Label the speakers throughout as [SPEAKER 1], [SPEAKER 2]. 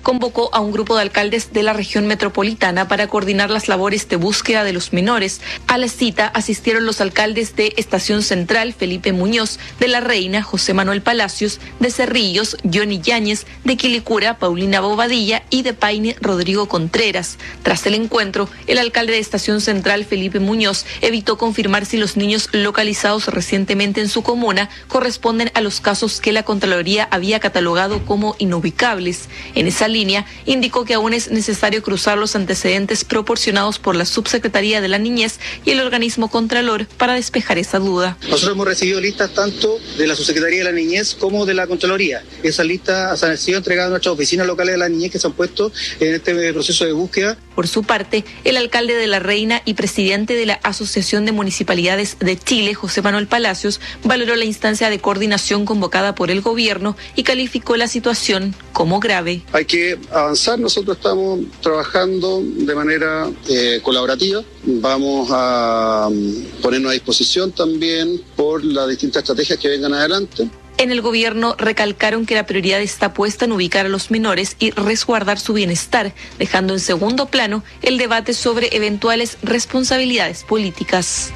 [SPEAKER 1] convocó a un grupo de alcaldes de la región metropolitana para coordinar las labores de búsqueda de los menores. A la cita asistieron los alcaldes de Estación Central, Felipe Muñoz, de La Reina, José Manuel Palacios, de Cerrillos, Johnny Yáñez, de Quilicura, Paulina Bobadilla y de Paine, Rodrigo Contreras. Tras el encuentro, el alcalde de Estación Central, Felipe Muñoz, evitó confirmar si los niños localizados recientemente en su comuna corresponden a los casos que la Contraloría había catalogado como inubicables. En esa línea, indicó que aún es necesario cruzar los antecedentes proporcionados por la Subsecretaría de la Niñez y el organismo Contralor para despejar esa duda.
[SPEAKER 2] Nosotros hemos recibido listas tanto de la Subsecretaría de la Niñez como de la Contraloría. Esas listas han sido entregadas a nuestras oficinas locales de la niñez que se han puesto en este proceso de búsqueda.
[SPEAKER 1] Por su parte, el alcalde de La Reina y presidente de la Asociación de Municipalidades de Chile, José Manuel Palacios, valoró la instancia de coordinación convocada por el gobierno y calificó la situación como grave.
[SPEAKER 3] Hay que avanzar, nosotros estamos trabajando de manera colaborativa, vamos a ponernos a disposición también por las distintas estrategias que vengan adelante.
[SPEAKER 1] En el gobierno recalcaron que la prioridad está puesta en ubicar a los menores y resguardar su bienestar, dejando en segundo plano el debate sobre eventuales responsabilidades políticas.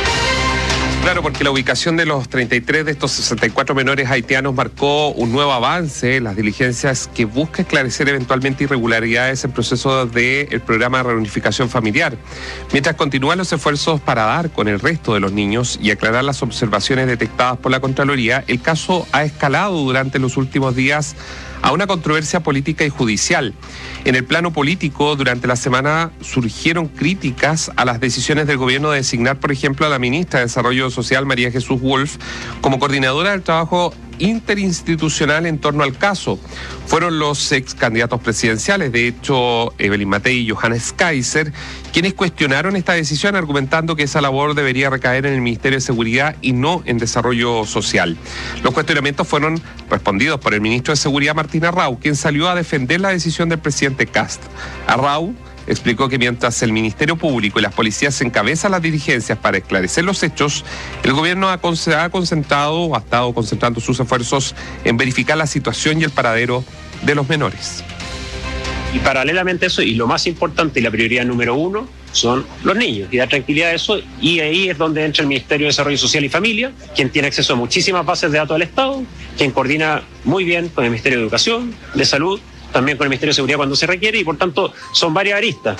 [SPEAKER 4] Claro, porque la ubicación de los 33 de estos 64 menores haitianos marcó un nuevo avance en las diligencias que busca esclarecer eventualmente irregularidades en proceso del programa de reunificación familiar. Mientras continúan los esfuerzos para dar con el resto de los niños y aclarar las observaciones detectadas por la Contraloría, el caso ha escalado durante los últimos días a una controversia política y judicial. En el plano político, durante la semana surgieron críticas a las decisiones del gobierno de designar, por ejemplo, a la ministra de Desarrollo Social, María Jesús Wolf, como coordinadora del trabajo interinstitucional en torno al caso. Fueron los ex candidatos presidenciales, de hecho, Evelyn Matei y Johannes Kaiser, quienes cuestionaron esta decisión argumentando que esa labor debería recaer en el Ministerio de Seguridad y no en Desarrollo Social. Los cuestionamientos fueron respondidos por el ministro de Seguridad, Martín Arrau, quien salió a defender la decisión del presidente Kast. Arrau explicó que mientras el Ministerio Público y las policías encabezan las diligencias para esclarecer los hechos, el gobierno ha estado concentrando sus esfuerzos en verificar la situación y el paradero de los menores.
[SPEAKER 5] Y paralelamente a eso, y lo más importante y la prioridad número uno, son los niños, y dar tranquilidad a eso, y ahí es donde entra el Ministerio de Desarrollo Social y Familia, quien tiene acceso a muchísimas bases de datos del Estado, quien coordina muy bien con el Ministerio de Educación, de Salud, también con el Ministerio de Seguridad cuando se requiere, y por tanto son varias aristas.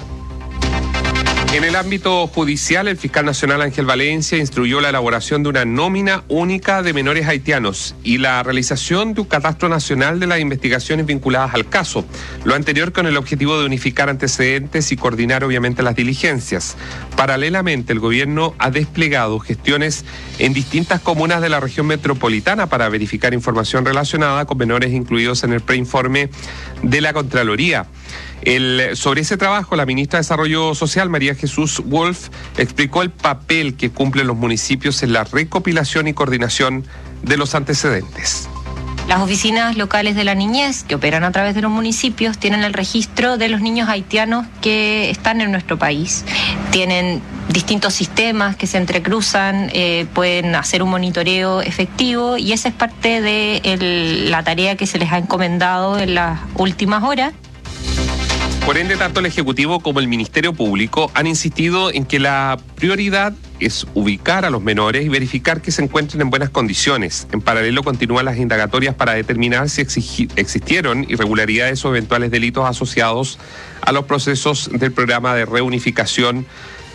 [SPEAKER 4] En el ámbito judicial, el fiscal nacional Ángel Valencia instruyó la elaboración de una nómina única de menores haitianos y la realización de un catastro nacional de las investigaciones vinculadas al caso. Lo anterior con el objetivo de unificar antecedentes y coordinar obviamente las diligencias. Paralelamente, el gobierno ha desplegado gestiones en distintas comunas de la región metropolitana para verificar información relacionada con menores incluidos en el preinforme de la Contraloría. Sobre ese trabajo, la ministra de Desarrollo Social, María Jesús Wolf, explicó el papel que cumplen los municipios en la recopilación y coordinación de los antecedentes.
[SPEAKER 6] Las oficinas locales de la niñez, que operan a través de los municipios, tienen el registro de los niños haitianos que están en nuestro país. Tienen distintos sistemas que se entrecruzan, pueden hacer un monitoreo efectivo, y esa es parte de la tarea que se les ha encomendado en las últimas horas.
[SPEAKER 4] Por ende, tanto el Ejecutivo como el Ministerio Público han insistido en que la prioridad es ubicar a los menores y verificar que se encuentren en buenas condiciones. En paralelo, continúan las indagatorias para determinar si existieron irregularidades o eventuales delitos asociados a los procesos del programa de reunificación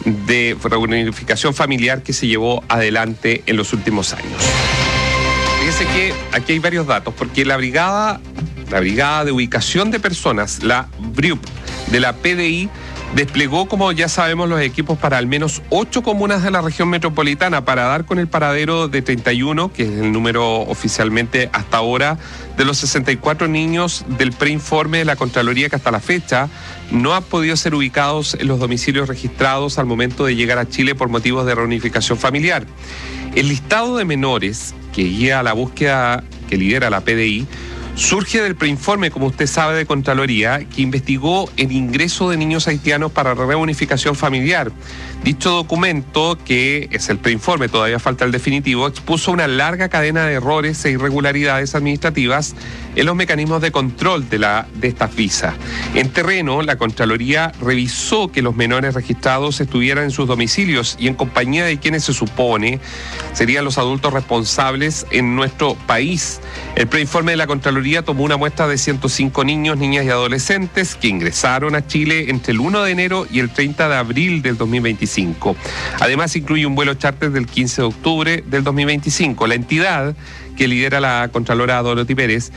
[SPEAKER 4] familiar que se llevó adelante en los últimos años. Fíjese que aquí hay varios datos, porque la brigada de ubicación de personas, la BRIUP, de la PDI, desplegó, como ya sabemos, los equipos para al menos 8 comunas de la región metropolitana para dar con el paradero de 31, que es el número oficialmente hasta ahora, de los 64 niños del preinforme de la Contraloría que hasta la fecha no han podido ser ubicados en los domicilios registrados al momento de llegar a Chile por motivos de reunificación familiar. El listado de menores que guía la búsqueda que lidera la PDI surge del preinforme, como usted sabe, de Contraloría, que investigó el ingreso de niños haitianos para reunificación familiar. Dicho documento, que es el preinforme, todavía falta el definitivo, expuso una larga cadena de errores e irregularidades administrativas en los mecanismos de control de estas visas. En terreno, la Contraloría revisó que los menores registrados estuvieran en sus domicilios y en compañía de quienes se supone serían los adultos responsables en nuestro país. El preinforme de la Contraloría tomó una muestra de 105 niños, niñas y adolescentes que ingresaron a Chile entre el 1 de enero y el 30 de abril del 2025. Además, incluye un vuelo charter del 15 de octubre del 2025. La entidad que lidera la Contralora Dorothy Pérez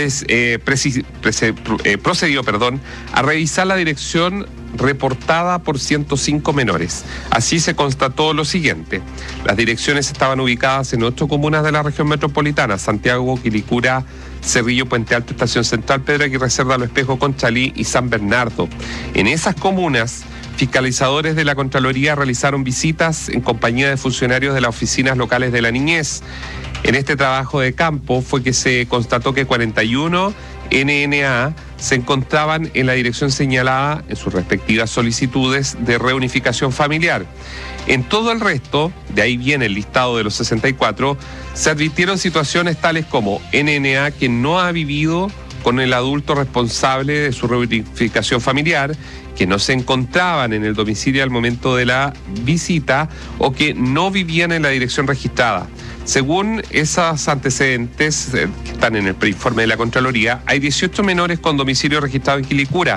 [SPEAKER 4] procedió a revisar la dirección reportada por 105 menores. Así se constató lo siguiente: las direcciones estaban ubicadas en 8 comunas de la región metropolitana: Santiago, Quilicura, Cerrillo, Puente Alto, Estación Central, Pedro Aguirre Cerda, Lo Espejo, Conchalí y San Bernardo. En esas comunas, fiscalizadores de la Contraloría realizaron visitas en compañía de funcionarios de las oficinas locales de la niñez. En este trabajo de campo fue que se constató que 41 NNA se encontraban en la dirección señalada en sus respectivas solicitudes de reunificación familiar. En todo el resto, de ahí viene el listado de los 64, se advirtieron situaciones tales como NNA que no ha vivido con el adulto responsable de su reunificación familiar, que no se encontraban en el domicilio al momento de la visita o que no vivían en la dirección registrada. Según esos antecedentes que están en el preinforme de la Contraloría, hay 18 menores con domicilio registrado en Quilicura,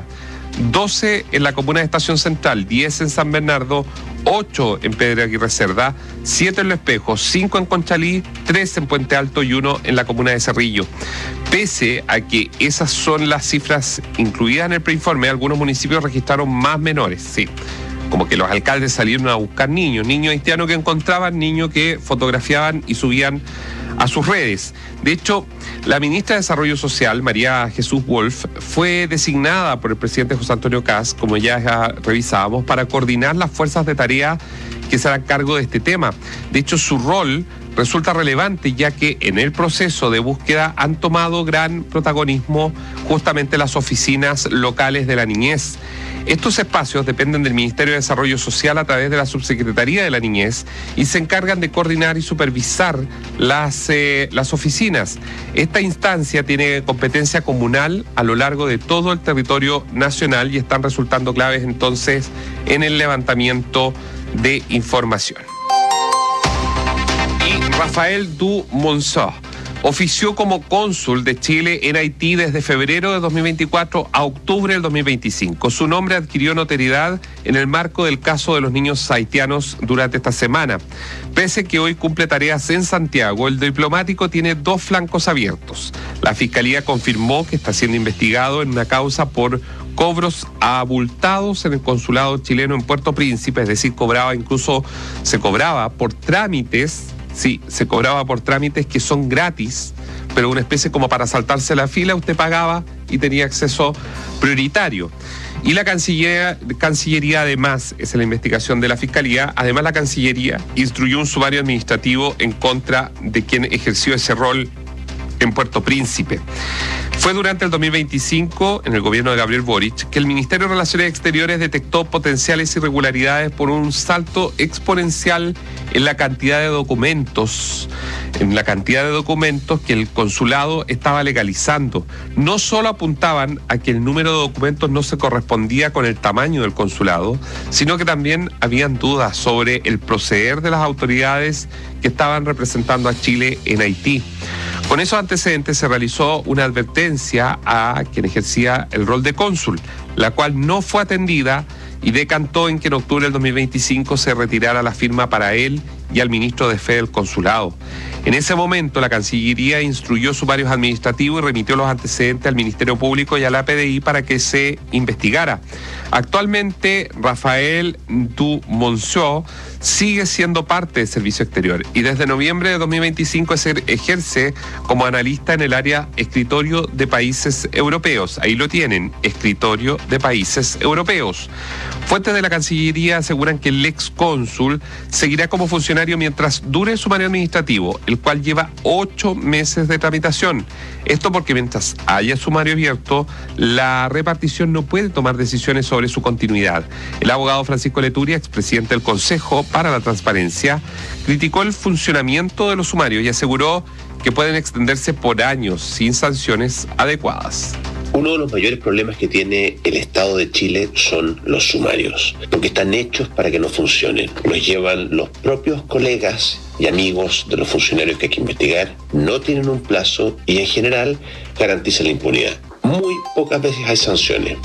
[SPEAKER 4] 12 en la comuna de Estación Central, 10 en San Bernardo, 8 en Pedro Aguirre Cerda, 7 en Lo Espejo, 5 en Conchalí, 3 en Puente Alto y 1 en la comuna de Cerrillo. Pese a que esas son las cifras incluidas en el preinforme, algunos municipios registraron más menores, sí. Como que los alcaldes salieron a buscar niños haitianos que encontraban, niños que fotografiaban y subían a sus redes. De hecho, la ministra de Desarrollo Social, María Jesús Wolf, fue designada por el presidente José Antonio Kast, como ya revisábamos, para coordinar las fuerzas de tarea que se harán cargo de este tema. De hecho, su rol resulta relevante, ya que en el proceso de búsqueda han tomado gran protagonismo justamente las oficinas locales de la niñez. Estos espacios dependen del Ministerio de Desarrollo Social a través de la Subsecretaría de la Niñez y se encargan de coordinar y supervisar las oficinas. Esta instancia tiene competencia comunal a lo largo de todo el territorio nacional y están resultando claves entonces en el levantamiento de información. Y Rafael du Monceau ofició como cónsul de Chile en Haití desde febrero de 2024 a octubre del 2025. Su nombre adquirió notoriedad en el marco del caso de los niños haitianos durante esta semana. Pese que hoy cumple tareas en Santiago, el diplomático tiene 2 flancos abiertos. La Fiscalía confirmó que está siendo investigado en una causa por cobros abultados en el consulado chileno en Puerto Príncipe, es decir, se cobraba por trámites. Sí, se cobraba por trámites que son gratis, pero una especie como para saltarse la fila, usted pagaba y tenía acceso prioritario. Y la Cancillería además, esa es la investigación de la Fiscalía, además la Cancillería instruyó un sumario administrativo en contra de quien ejerció ese rol en Puerto Príncipe. Fue durante el 2025, en el gobierno de Gabriel Boric, que el Ministerio de Relaciones Exteriores detectó potenciales irregularidades por un salto exponencial en la cantidad de documentos que el consulado estaba legalizando. No solo apuntaban a que el número de documentos no se correspondía con el tamaño del consulado, sino que también habían dudas sobre el proceder de las autoridades que estaban representando a Chile en Haití. Con esos antecedentes se realizó una advertencia a quien ejercía el rol de cónsul, la cual no fue atendida y decantó en que en octubre del 2025 se retirara la firma para él y al ministro de Fe del consulado. En ese momento, la Cancillería instruyó sumarios administrativos y remitió los antecedentes al Ministerio Público y a la PDI para que se investigara. Actualmente, Rafael du Monceau sigue siendo parte del Servicio Exterior y desde noviembre de 2025 ejerce como analista en el área Escritorio de Países Europeos. Ahí lo tienen, Escritorio de Países Europeos. Fuentes de la Cancillería aseguran que el ex cónsul seguirá como funcionario extraordinario mientras dure el sumario administrativo, el cual lleva 8 meses de tramitación. Esto porque mientras haya sumario abierto, la repartición no puede tomar decisiones sobre su continuidad. El abogado Francisco Leturia, expresidente del Consejo para la Transparencia, criticó el funcionamiento de los sumarios y aseguró que pueden extenderse por años sin sanciones adecuadas.
[SPEAKER 7] Uno de los mayores problemas que tiene el Estado de Chile son los sumarios, porque están hechos para que no funcionen. Los llevan los propios colegas y amigos de los funcionarios que hay que investigar, no tienen un plazo y en general garantizan la impunidad. Muy pocas veces hay sanciones.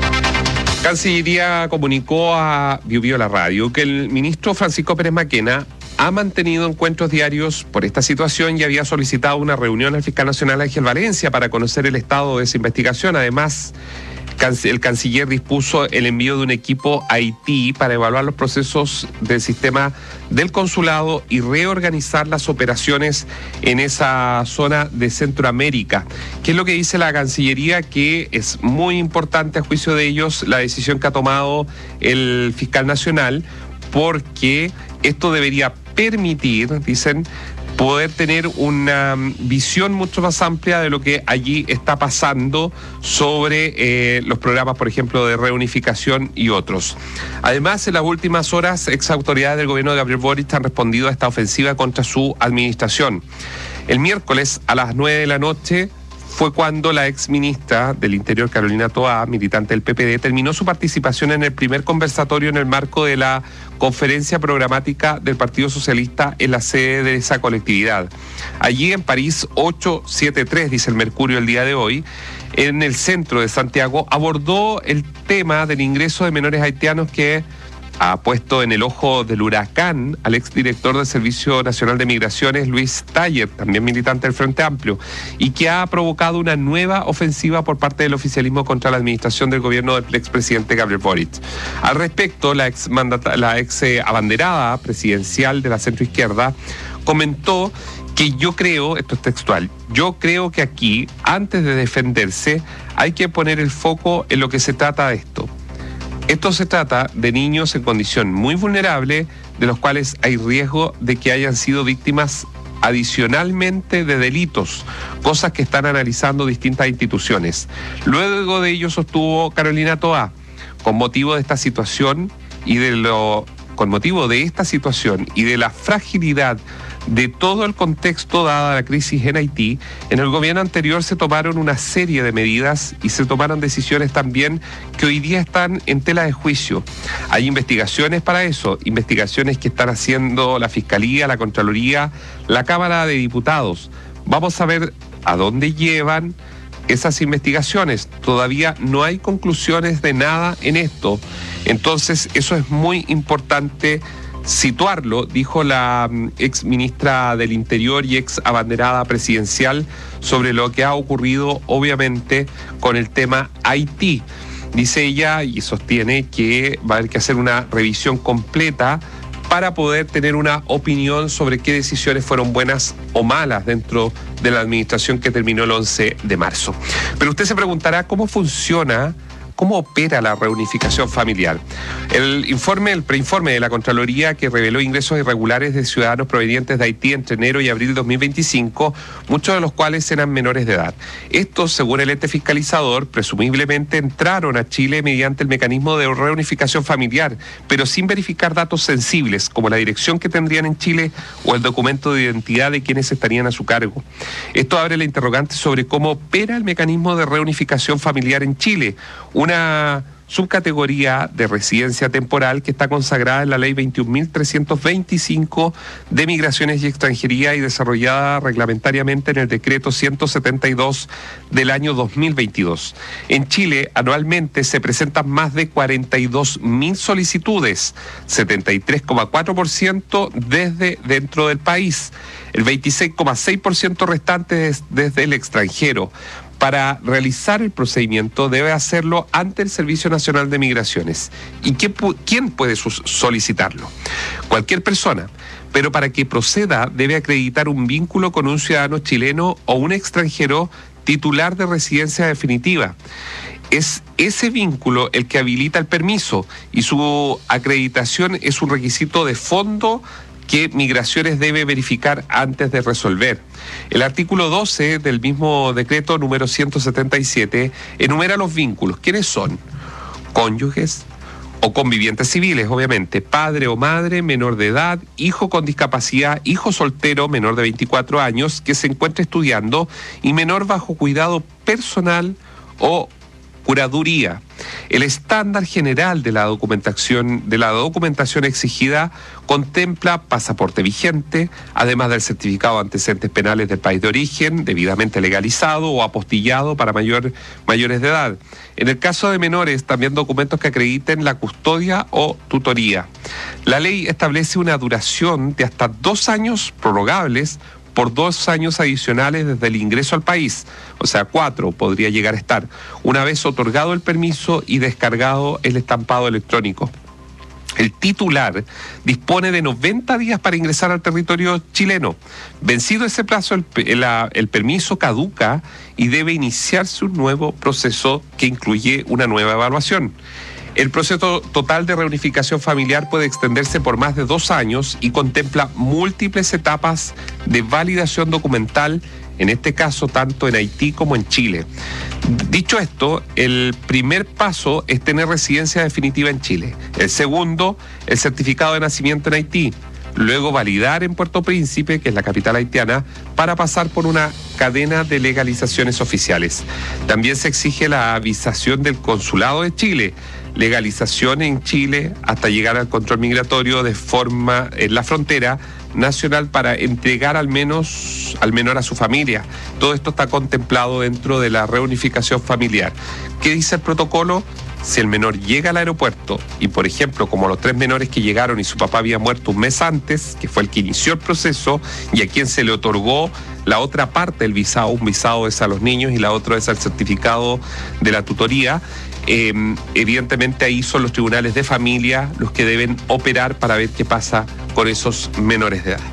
[SPEAKER 4] Cancillería comunicó a Biobío la Radio que el ministro Francisco Pérez Maquena ha mantenido encuentros diarios por esta situación y había solicitado una reunión al fiscal nacional Ángel Valencia para conocer el estado de esa investigación. Además, el canciller dispuso el envío de un equipo a Haití para evaluar los procesos del sistema del consulado y reorganizar las operaciones en esa zona de Centroamérica. ¿Qué es lo que dice la Cancillería? Que es muy importante a juicio de ellos la decisión que ha tomado el fiscal nacional, porque esto debería permitir, dicen, poder tener una visión mucho más amplia de lo que allí está pasando sobre los programas, por ejemplo, de reunificación y otros. Además, en las últimas horas, ex autoridades del gobierno de Gabriel Boric han respondido a esta ofensiva contra su administración. El miércoles a las 9 de la noche fue cuando la ex ministra del Interior, Carolina Toá, militante del PPD, terminó su participación en el primer conversatorio en el marco de la conferencia programática del Partido Socialista en la sede de esa colectividad. Allí en París 873, dice el Mercurio el día de hoy, en el centro de Santiago, abordó el tema del ingreso de menores haitianos que ha puesto en el ojo del huracán al exdirector del Servicio Nacional de Migraciones, Luis Taller, también militante del Frente Amplio, y que ha provocado una nueva ofensiva por parte del oficialismo contra la administración del gobierno del expresidente Gabriel Boric. Al respecto, la ex abanderada presidencial de la centroizquierda comentó que yo creo, esto es textual, yo creo que aquí, antes de defenderse, hay que poner el foco en lo que se trata de esto. Esto se trata de niños en condición muy vulnerable, de los cuales hay riesgo de que hayan sido víctimas adicionalmente de delitos, cosas que están analizando distintas instituciones. Luego de ello sostuvo Carolina Toá, con motivo de esta situación y de la fragilidad de todo el contexto dada la crisis en Haití, en el gobierno anterior se tomaron una serie de medidas y se tomaron decisiones también que hoy día están en tela de juicio. Hay investigaciones para eso, investigaciones que están haciendo la Fiscalía, la Contraloría, la Cámara de Diputados. Vamos a ver a dónde llevan esas investigaciones. Todavía no hay conclusiones de nada en esto. Entonces, eso es muy importante situarlo, dijo la ex ministra del Interior y ex abanderada presidencial sobre lo que ha ocurrido, obviamente, con el tema Haití. Dice ella y sostiene que va a haber que hacer una revisión completa para poder tener una opinión sobre qué decisiones fueron buenas o malas dentro de la administración que terminó el 11 de marzo. Pero usted se preguntará cómo funciona, cómo opera la reunificación familiar. El preinforme de la Contraloría, que reveló ingresos irregulares de ciudadanos provenientes de Haití entre enero y abril de 2025, muchos de los cuales eran menores de edad. Estos, según el ente fiscalizador, presumiblemente entraron a Chile mediante el mecanismo de reunificación familiar, pero sin verificar datos sensibles, como la dirección que tendrían en Chile o el documento de identidad de quienes estarían a su cargo. Esto abre la interrogante sobre cómo opera el mecanismo de reunificación familiar en Chile, una subcategoría de residencia temporal que está consagrada en la Ley 21.325 de Migraciones y Extranjería y desarrollada reglamentariamente en el Decreto 172 del año 2022. En Chile, anualmente se presentan más de 42.000 solicitudes, 73,4% desde dentro del país, el 26,6% restante desde el extranjero. Para realizar el procedimiento debe hacerlo ante el Servicio Nacional de Migraciones. ¿Y quién puede solicitarlo? Cualquier persona. Pero para que proceda debe acreditar un vínculo con un ciudadano chileno o un extranjero titular de residencia definitiva. Es ese vínculo el que habilita el permiso y su acreditación es un requisito de fondo qué migraciones debe verificar antes de resolver. El artículo 12 del mismo decreto número 177 enumera los vínculos. ¿Quiénes son? Cónyuges o convivientes civiles, obviamente, padre o madre menor de edad, hijo con discapacidad, hijo soltero menor de 24 años que se encuentra estudiando y menor bajo cuidado personal o curaduría. El estándar general de la documentación exigida contempla pasaporte vigente, además del certificado de antecedentes penales del país de origen, debidamente legalizado o apostillado para mayores de edad. En el caso de menores, también documentos que acrediten la custodia o tutoría. La ley establece una duración de hasta 2 años prorrogables por 2 años adicionales desde el ingreso al país, o sea, 4 podría llegar a estar, una vez otorgado el permiso y descargado el estampado electrónico. El titular dispone de 90 días para ingresar al territorio chileno. Vencido ese plazo, el permiso caduca y debe iniciarse un nuevo proceso que incluye una nueva evaluación. El proceso total de reunificación familiar puede extenderse por más de 2 años y contempla múltiples etapas de validación documental, en este caso tanto en Haití como en Chile. Dicho esto, el primer paso es tener residencia definitiva en Chile. El segundo, el certificado de nacimiento en Haití. Luego validar en Puerto Príncipe, que es la capital haitiana, para pasar por una cadena de legalizaciones oficiales. También se exige la avisación del Consulado de Chile, legalización en Chile hasta llegar al control migratorio de forma en la frontera nacional para entregar al menor a su familia. Todo esto está contemplado dentro de la reunificación familiar. ¿Qué dice el protocolo? Si el menor llega al aeropuerto y, por ejemplo, como los 3 menores que llegaron y su papá había muerto un mes antes, que fue el que inició el proceso y a quien se le otorgó la otra parte del visado, un visado es a los niños y la otra es al certificado de la tutoría, evidentemente ahí son los tribunales de familia los que deben operar para ver qué pasa con esos menores de edad.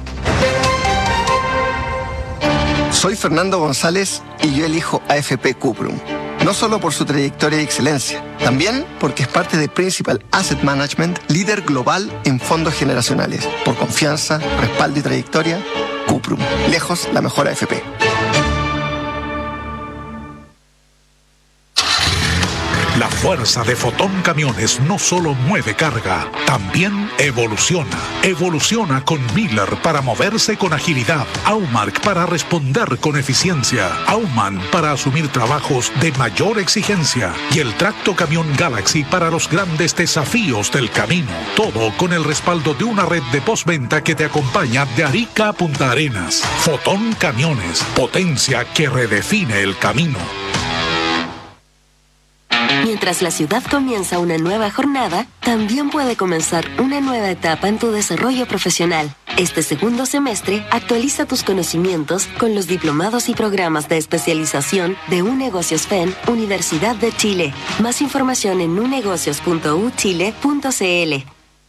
[SPEAKER 8] Soy Fernando González y yo elijo AFP Cuprum. No solo por su trayectoria y excelencia, también porque es parte de Principal Asset Management, líder global en fondos generacionales. Por confianza, respaldo y trayectoria, Cuprum. Lejos la mejor AFP.
[SPEAKER 9] La fuerza de Fotón Camiones no solo mueve carga, también evoluciona. Evoluciona con Miller para moverse con agilidad, Aumark para responder con eficiencia, Aumann para asumir trabajos de mayor exigencia y el Tracto Camión Galaxy para los grandes desafíos del camino. Todo con el respaldo de una red de postventa que te acompaña de Arica a Punta Arenas. Fotón Camiones, potencia que redefine el camino.
[SPEAKER 10] Mientras la ciudad comienza una nueva jornada, también puede comenzar una nueva etapa en tu desarrollo profesional. Este segundo semestre, actualiza tus conocimientos con los diplomados y programas de especialización de UNegocios FEN, Universidad de Chile. Más información en unegocios.uchile.cl.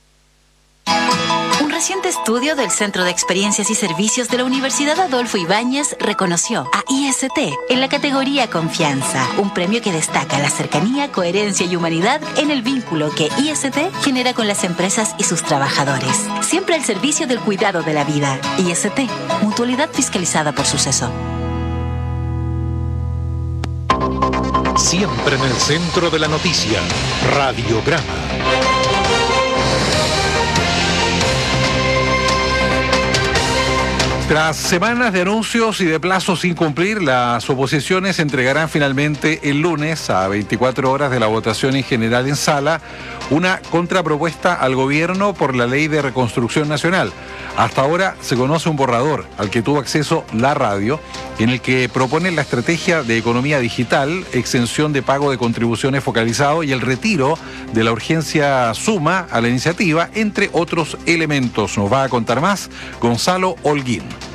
[SPEAKER 11] Un reciente estudio del Centro de Experiencias y Servicios de la Universidad Adolfo Ibáñez reconoció a IST en la categoría Confianza, un premio que destaca la cercanía, coherencia y humanidad en el vínculo que IST genera con las empresas y sus trabajadores. Siempre al servicio del cuidado de la vida. IST, mutualidad fiscalizada por Suceso.
[SPEAKER 9] Siempre en el centro de la noticia, Radiograma.
[SPEAKER 12] Tras semanas de anuncios y de plazos sin cumplir, las oposiciones entregarán finalmente el lunes, a 24 horas de la votación en general en sala, una contrapropuesta al gobierno por la Ley de Reconstrucción Nacional. Hasta ahora se conoce un borrador al que tuvo acceso la radio, en el que propone la estrategia de economía digital, exención de pago de contribuciones focalizado y el retiro de la urgencia suma a la iniciativa, entre otros elementos. Nos va a contar más Gonzalo Holguín.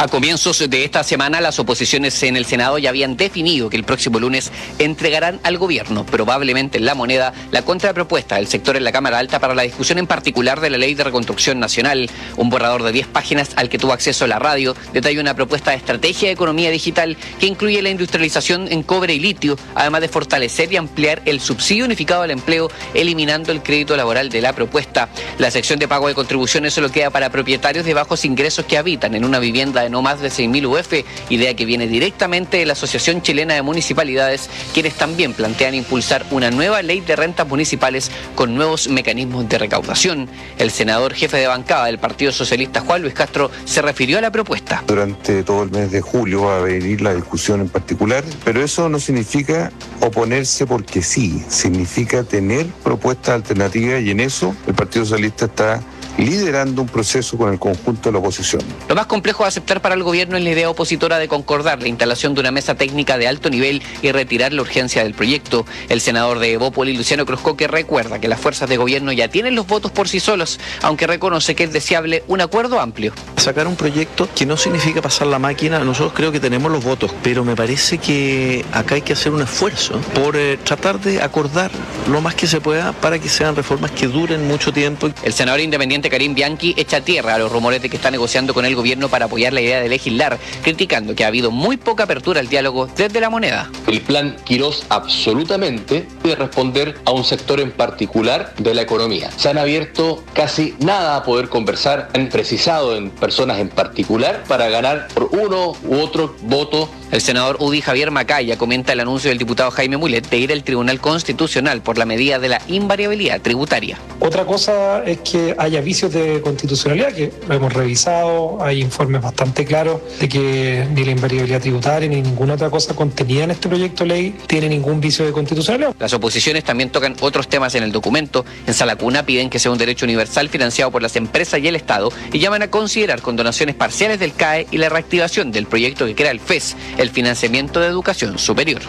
[SPEAKER 13] A comienzos de esta semana, las oposiciones en el Senado ya habían definido que el próximo lunes entregarán al gobierno, probablemente en La Moneda, la contrapropuesta del sector en la Cámara Alta para la discusión en particular de la Ley de Reconstrucción Nacional. Un borrador de 10 páginas al que tuvo acceso la radio detalla una propuesta de estrategia de economía digital que incluye la industrialización en cobre y litio, además de fortalecer y ampliar el subsidio unificado al empleo, eliminando el crédito laboral de la propuesta. La sección de pago de contribuciones solo queda para propietarios de bajos ingresos que habitan en una vivienda de no más de 6.000 UF, idea que viene directamente de la Asociación Chilena de Municipalidades, quienes también plantean impulsar una nueva ley de rentas municipales con nuevos mecanismos de recaudación. El senador jefe de bancada del Partido Socialista, Juan Luis Castro, se refirió a la propuesta.
[SPEAKER 14] Durante todo el mes de julio va a venir la discusión en particular, pero eso no significa oponerse porque sí, significa tener propuestas alternativas, y en eso el Partido Socialista está liderando un proceso con el conjunto de la oposición.
[SPEAKER 13] Lo más complejo de aceptar para el gobierno es la idea opositora de concordar la instalación de una mesa técnica de alto nivel y retirar la urgencia del proyecto. El senador de Evópoli, Luciano Cruzcoque, recuerda que las fuerzas de gobierno ya tienen los votos por sí solos, aunque reconoce que es deseable un acuerdo amplio.
[SPEAKER 15] Sacar un proyecto que no significa pasar la máquina, nosotros creo que tenemos los votos, pero me parece que acá hay que hacer un esfuerzo por tratar de acordar lo más que se pueda para que sean reformas que duren mucho tiempo.
[SPEAKER 13] El senador independiente Karim Bianchi echa tierra a los rumores de que está negociando con el gobierno para apoyar la idea de legislar, criticando que ha habido muy poca apertura al diálogo desde La Moneda.
[SPEAKER 16] El plan Quirós absolutamente debe responder a un sector en particular de la economía. Se han abierto casi nada a poder conversar, han precisado en personas en particular para ganar por uno u otro voto.
[SPEAKER 13] El senador UDI Javier Macaya comenta el anuncio del diputado Jaime Mulet de ir al Tribunal Constitucional por la medida de la invariabilidad tributaria.
[SPEAKER 17] Otra cosa es que haya vicios de constitucionalidad, que lo hemos revisado, hay informes bastante claros de que ni la invariabilidad tributaria ni ninguna otra cosa contenida en este proyecto de ley tiene ningún vicio de constitucionalidad.
[SPEAKER 13] Las oposiciones también tocan otros temas en el documento. En Sala Cuna piden que sea un derecho universal financiado por las empresas y el Estado y llaman a considerar con donaciones parciales del CAE y la reactivación del proyecto que crea el FES, el financiamiento de educación superior.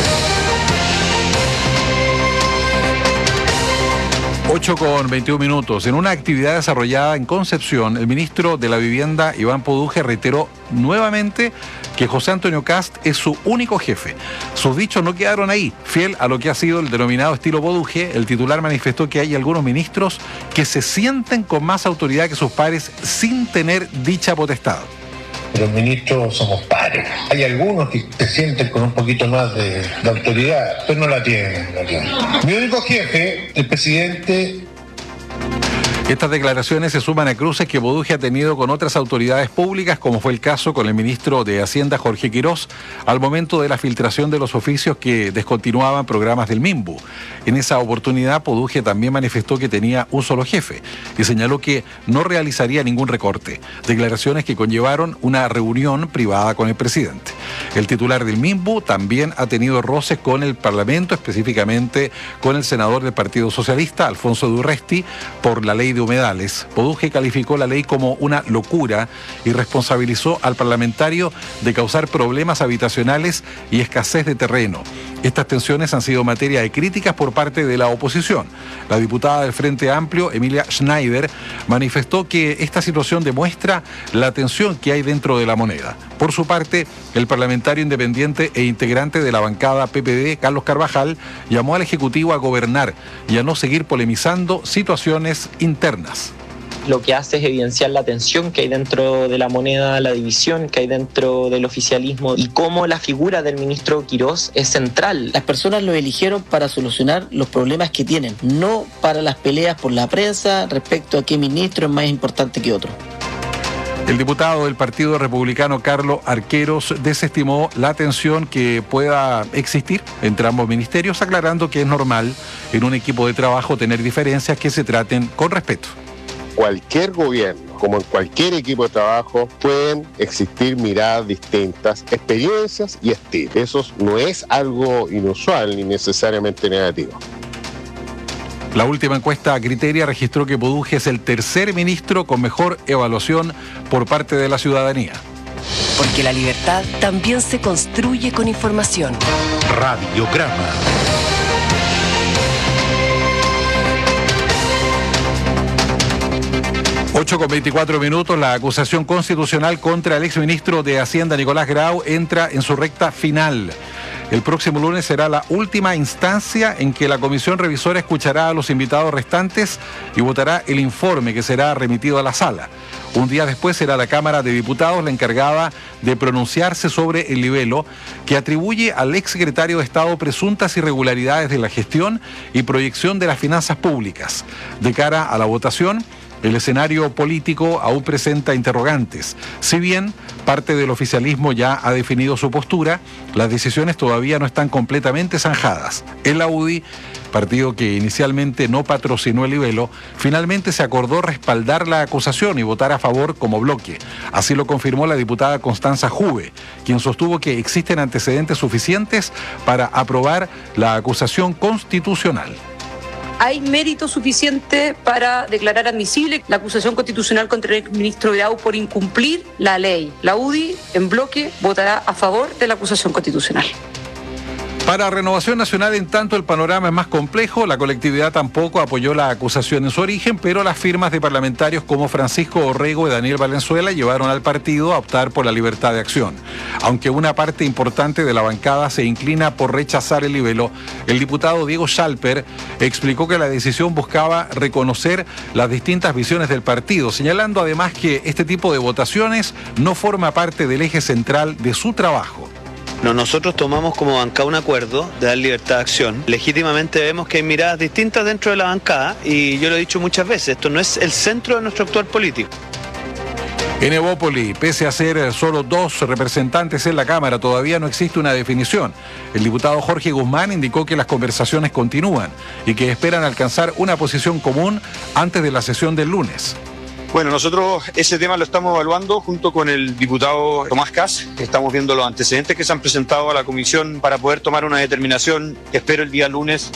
[SPEAKER 12] 8:21. En una actividad desarrollada en Concepción, el ministro de la Vivienda, Iván Poduje, reiteró nuevamente que José Antonio Kast es su único jefe. Sus dichos no quedaron ahí. Fiel a lo que ha sido el denominado estilo Poduje, el titular manifestó que hay algunos ministros que se sienten con más autoridad que sus pares sin tener dicha potestad.
[SPEAKER 18] Los ministros somos pares. Hay algunos que se sienten con un poquito más de autoridad, pero no la tienen. Mi único jefe, el presidente.
[SPEAKER 12] Estas declaraciones se suman a cruces que Poduje ha tenido con otras autoridades públicas, como fue el caso con el ministro de Hacienda, Jorge Quirós, al momento de la filtración de los oficios que descontinuaban programas del MIMBU. En esa oportunidad, Poduje también manifestó que tenía un solo jefe y señaló que no realizaría ningún recorte. Declaraciones que conllevaron una reunión privada con el presidente. El titular del MIMBU también ha tenido roces con el Parlamento, específicamente con el senador del Partido Socialista, Alfonso Durresti, por la ley de humedales. Poduje calificó la ley como una locura y responsabilizó al parlamentario de causar problemas habitacionales y escasez de terreno. Estas tensiones han sido materia de críticas por parte de la oposición. La diputada del Frente Amplio, Emilia Schneider, manifestó que esta situación demuestra la tensión que hay dentro de La Moneda. Por su parte, el parlamentario independiente e integrante de la bancada PPD, Carlos Carvajal, llamó al Ejecutivo a gobernar y a no seguir polemizando situaciones internas.
[SPEAKER 19] Lo que hace es evidenciar la tensión que hay dentro de La Moneda, la división que hay dentro del oficialismo y cómo la figura del ministro Quirós es central.
[SPEAKER 20] Las personas lo eligieron para solucionar los problemas que tienen, no para las peleas por la prensa respecto a qué ministro es más importante que otro.
[SPEAKER 12] El diputado del Partido Republicano, Carlos Arqueros, desestimó la tensión que pueda existir entre ambos ministerios, aclarando que es normal en un equipo de trabajo tener diferencias que se traten con respeto.
[SPEAKER 21] Cualquier gobierno, como en cualquier equipo de trabajo, pueden existir miradas distintas, experiencias y estilos. Eso no es algo inusual ni necesariamente negativo.
[SPEAKER 12] La última encuesta Criteria registró que Poduje es el tercer ministro con mejor evaluación por parte de la ciudadanía.
[SPEAKER 22] Porque la libertad también se construye con información.
[SPEAKER 9] Radiograma.
[SPEAKER 12] 8 8:24, la acusación constitucional contra el exministro de Hacienda Nicolás Grau entra en su recta final. El próximo lunes será la última instancia en que la comisión revisora escuchará a los invitados restantes y votará el informe que será remitido a la sala. Un día después será la Cámara de Diputados la encargada de pronunciarse sobre el libelo que atribuye al exsecretario de Estado presuntas irregularidades de la gestión y proyección de las finanzas públicas. De cara a la votación, el escenario político aún presenta interrogantes. Si bien parte del oficialismo ya ha definido su postura, las decisiones todavía no están completamente zanjadas. En la UDI, partido que inicialmente no patrocinó el libelo, finalmente se acordó respaldar la acusación y votar a favor como bloque. Así lo confirmó la diputada Constanza Juve, quien sostuvo que existen antecedentes suficientes para aprobar la acusación constitucional.
[SPEAKER 2] Hay mérito suficiente para declarar admisible la acusación constitucional contra el ministro Grau por incumplir la ley. La UDI, en bloque, votará a favor de la acusación constitucional.
[SPEAKER 12] Para Renovación Nacional, en tanto, el panorama es más complejo. La colectividad tampoco apoyó la acusación en su origen, pero las firmas de parlamentarios como Francisco Orrego y Daniel Valenzuela llevaron al partido a optar por la libertad de acción. Aunque una parte importante de la bancada se inclina por rechazar el libelo, el diputado Diego Schalper explicó que la decisión buscaba reconocer las distintas visiones del partido, señalando además que este tipo de votaciones no forma parte del eje central de su trabajo.
[SPEAKER 3] Nosotros tomamos como bancada un acuerdo de dar libertad de acción. Legítimamente vemos que hay miradas distintas dentro de la bancada y yo lo he dicho muchas veces, esto no es el centro de nuestro actuar político.
[SPEAKER 12] En Evópoli, pese a ser solo 2 representantes en la Cámara, todavía no existe una definición. El diputado Jorge Guzmán indicó que las conversaciones continúan y que esperan alcanzar una posición común antes de la sesión del lunes.
[SPEAKER 23] Bueno, nosotros ese tema lo estamos evaluando junto con el diputado Tomás Kass. Estamos viendo los antecedentes que se han presentado a la comisión para poder tomar una determinación que espero el día lunes.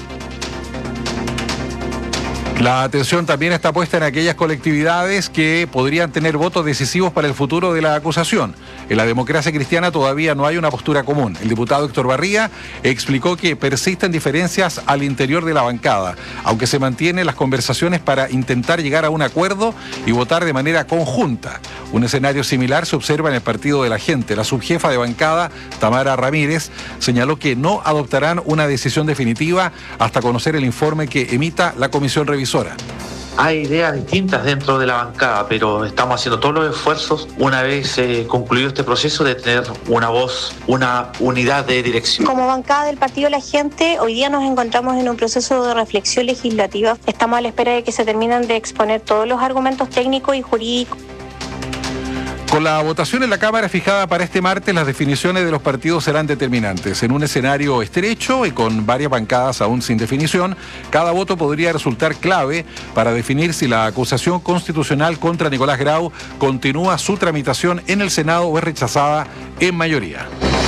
[SPEAKER 12] La atención también está puesta en aquellas colectividades que podrían tener votos decisivos para el futuro de la acusación. En la democracia cristiana todavía no hay una postura común. El diputado Héctor Barría explicó que persisten diferencias al interior de la bancada, aunque se mantienen las conversaciones para intentar llegar a un acuerdo y votar de manera conjunta. Un escenario similar se observa en el Partido de la Gente. La subjefa de bancada, Tamara Ramírez, señaló que no adoptarán una decisión definitiva hasta conocer el informe que emita la comisión revisora.
[SPEAKER 24] Hay ideas distintas dentro de la bancada, pero estamos haciendo todos los esfuerzos, una vez concluido este proceso, de tener una voz, una unidad de dirección.
[SPEAKER 25] Como bancada del Partido de la Gente, hoy día nos encontramos en un proceso de reflexión legislativa. Estamos a la espera de que se terminen de exponer todos los argumentos técnicos y jurídicos.
[SPEAKER 12] Con la votación en la Cámara fijada para este martes, las definiciones de los partidos serán determinantes. En un escenario estrecho y con varias bancadas aún sin definición, cada voto podría resultar clave para definir si la acusación constitucional contra Nicolás Grau continúa su tramitación en el Senado o es rechazada en mayoría.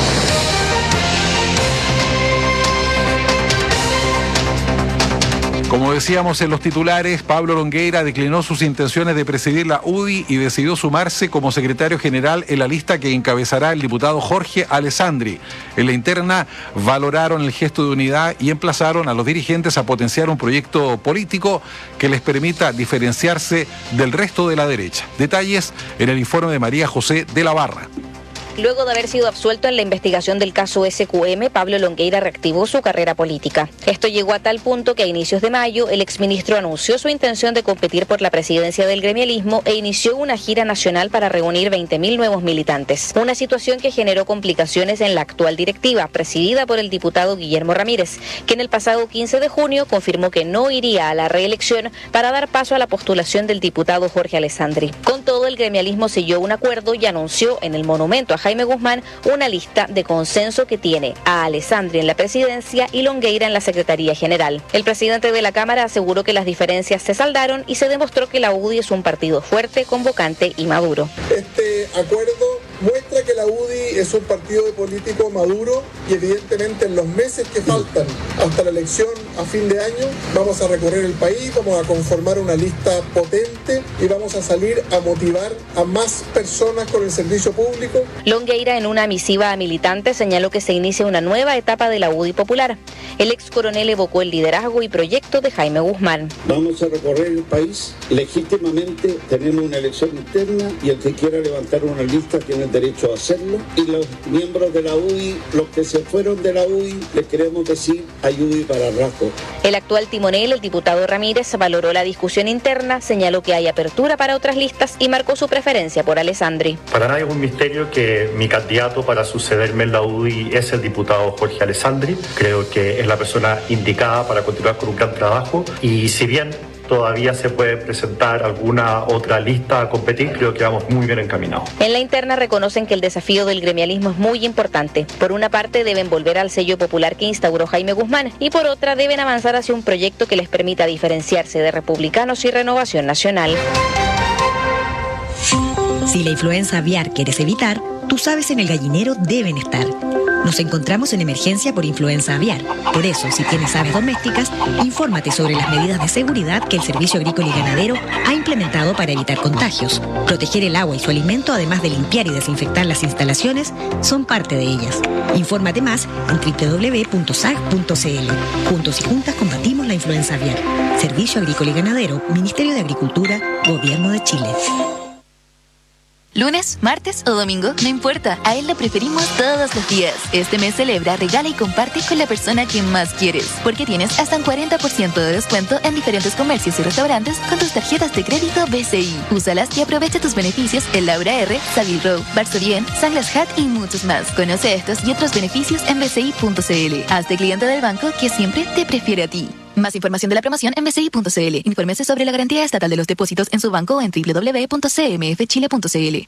[SPEAKER 12] Como decíamos en los titulares, Pablo Longueira declinó sus intenciones de presidir la UDI y decidió sumarse como secretario general en la lista que encabezará el diputado Jorge Alessandri. En la interna valoraron el gesto de unidad y emplazaron a los dirigentes a potenciar un proyecto político que les permita diferenciarse del resto de la derecha. Detalles en el informe de María José de la Barra.
[SPEAKER 26] Luego de haber sido absuelto en la investigación del caso SQM, Pablo Longueira reactivó su carrera política. Esto llegó a tal punto que a inicios de mayo el exministro anunció su intención de competir por la presidencia del gremialismo e inició una gira nacional para reunir 20.000 nuevos militantes. Una situación que generó complicaciones en la actual directiva, presidida por el diputado Guillermo Ramírez, que en el pasado 15 de junio confirmó que no iría a la reelección para dar paso a la postulación del diputado Jorge Alessandri. Con todo, el gremialismo selló un acuerdo y anunció en el monumento a Jaime Guzmán una lista de consenso que tiene a Alessandri en la presidencia y Longueira en la Secretaría General. El presidente de la Cámara aseguró que las diferencias se saldaron y se demostró que la UDI es un partido fuerte, convocante y maduro.
[SPEAKER 27] Este acuerdo muestra que la UDI es un partido político maduro y evidentemente en los meses que faltan hasta la elección a fin de año vamos a recorrer el país, vamos a conformar una lista potente y vamos a salir a motivar a más personas con el servicio público.
[SPEAKER 26] Longueira, en una misiva a militantes, señaló que se inicia una nueva etapa de la UDI popular. El ex coronel evocó el liderazgo y proyecto de Jaime Guzmán.
[SPEAKER 1] Vamos a recorrer el país legítimamente, tenemos una elección interna y el que quiera levantar una lista tiene el derecho a hacerlo. Y los miembros de la UDI, los que se fueron de la UDI, les queremos decir ayude para rato.
[SPEAKER 26] El actual timonel, el diputado Ramírez, valoró la discusión interna, señaló que hay apertura para otras listas y marcó su preferencia por Alessandri.
[SPEAKER 4] Para nadie es un misterio que mi candidato para sucederme en la UDI es el diputado Jorge Alessandri. Creo que es la persona indicada para continuar con un gran trabajo y si bien todavía se puede presentar alguna otra lista a competir, creo que vamos muy bien encaminados.
[SPEAKER 26] En la interna reconocen que el desafío del gremialismo es muy importante. Por una parte deben volver al sello popular que instauró Jaime Guzmán y por otra deben avanzar hacia un proyecto que les permita diferenciarse de Republicanos y Renovación Nacional.
[SPEAKER 5] Si la influenza aviar quieres evitar, tus aves en el gallinero deben estar. Nos encontramos en emergencia por influenza aviar. Por eso, si tienes aves domésticas, infórmate sobre las medidas de seguridad que el Servicio Agrícola y Ganadero ha implementado para evitar contagios. Proteger el agua y su alimento, además de limpiar y desinfectar las instalaciones, son parte de ellas. Infórmate más en www.sag.cl. Juntos y juntas combatimos la influenza aviar. Servicio Agrícola y Ganadero, Ministerio de Agricultura, Gobierno de Chile.
[SPEAKER 6] Lunes, martes o domingo, no importa, a él lo preferimos todos los días. Este mes celebra, regala y comparte con la persona que más quieres, porque tienes hasta un 40% de descuento en diferentes comercios y restaurantes con tus tarjetas de crédito BCI. Úsalas y aprovecha tus beneficios en Laura R, Savile Row, Varsovien, Sunglass Hut y muchos más. Conoce estos y otros beneficios en bci.cl. Hazte cliente del banco que siempre te prefiere a ti. Más información de la promoción en bci.cl. Infórmese sobre la garantía estatal de los depósitos en su banco o en www.cmfchile.cl.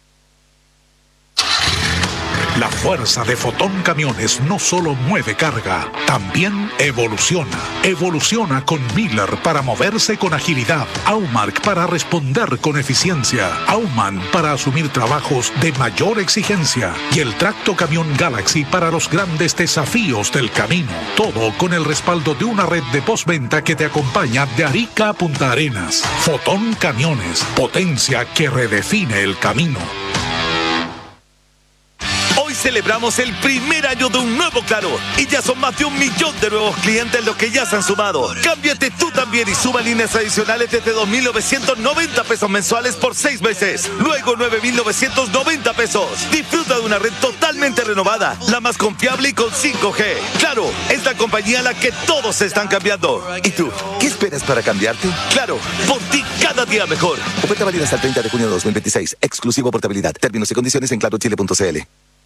[SPEAKER 9] La fuerza de Fotón Camiones no solo mueve carga, también evoluciona. Evoluciona con Miller para moverse con agilidad, Aumark para responder con eficiencia, Auman para asumir trabajos de mayor exigencia y el Tracto Camión Galaxy para los grandes desafíos del camino. Todo con el respaldo de una red de postventa que te acompaña de Arica a Punta Arenas. Fotón Camiones, potencia que redefine el camino.
[SPEAKER 7] Celebramos el primer año de un nuevo Claro y ya son más de 1 millón de nuevos clientes los que ya se han sumado. Cámbiate tú también y suma líneas adicionales desde 2.990 pesos mensuales por 6 meses. Luego 9.990 pesos. Disfruta de una red totalmente renovada, la más confiable y con 5G. Claro, es la compañía a la que todos se están cambiando.
[SPEAKER 8] ¿Y tú? ¿Qué esperas para cambiarte?
[SPEAKER 7] Claro, por ti cada día mejor.
[SPEAKER 8] Oferta válida hasta el 30 de junio de 2026. Exclusivo portabilidad. Términos y condiciones en clarochile.cl.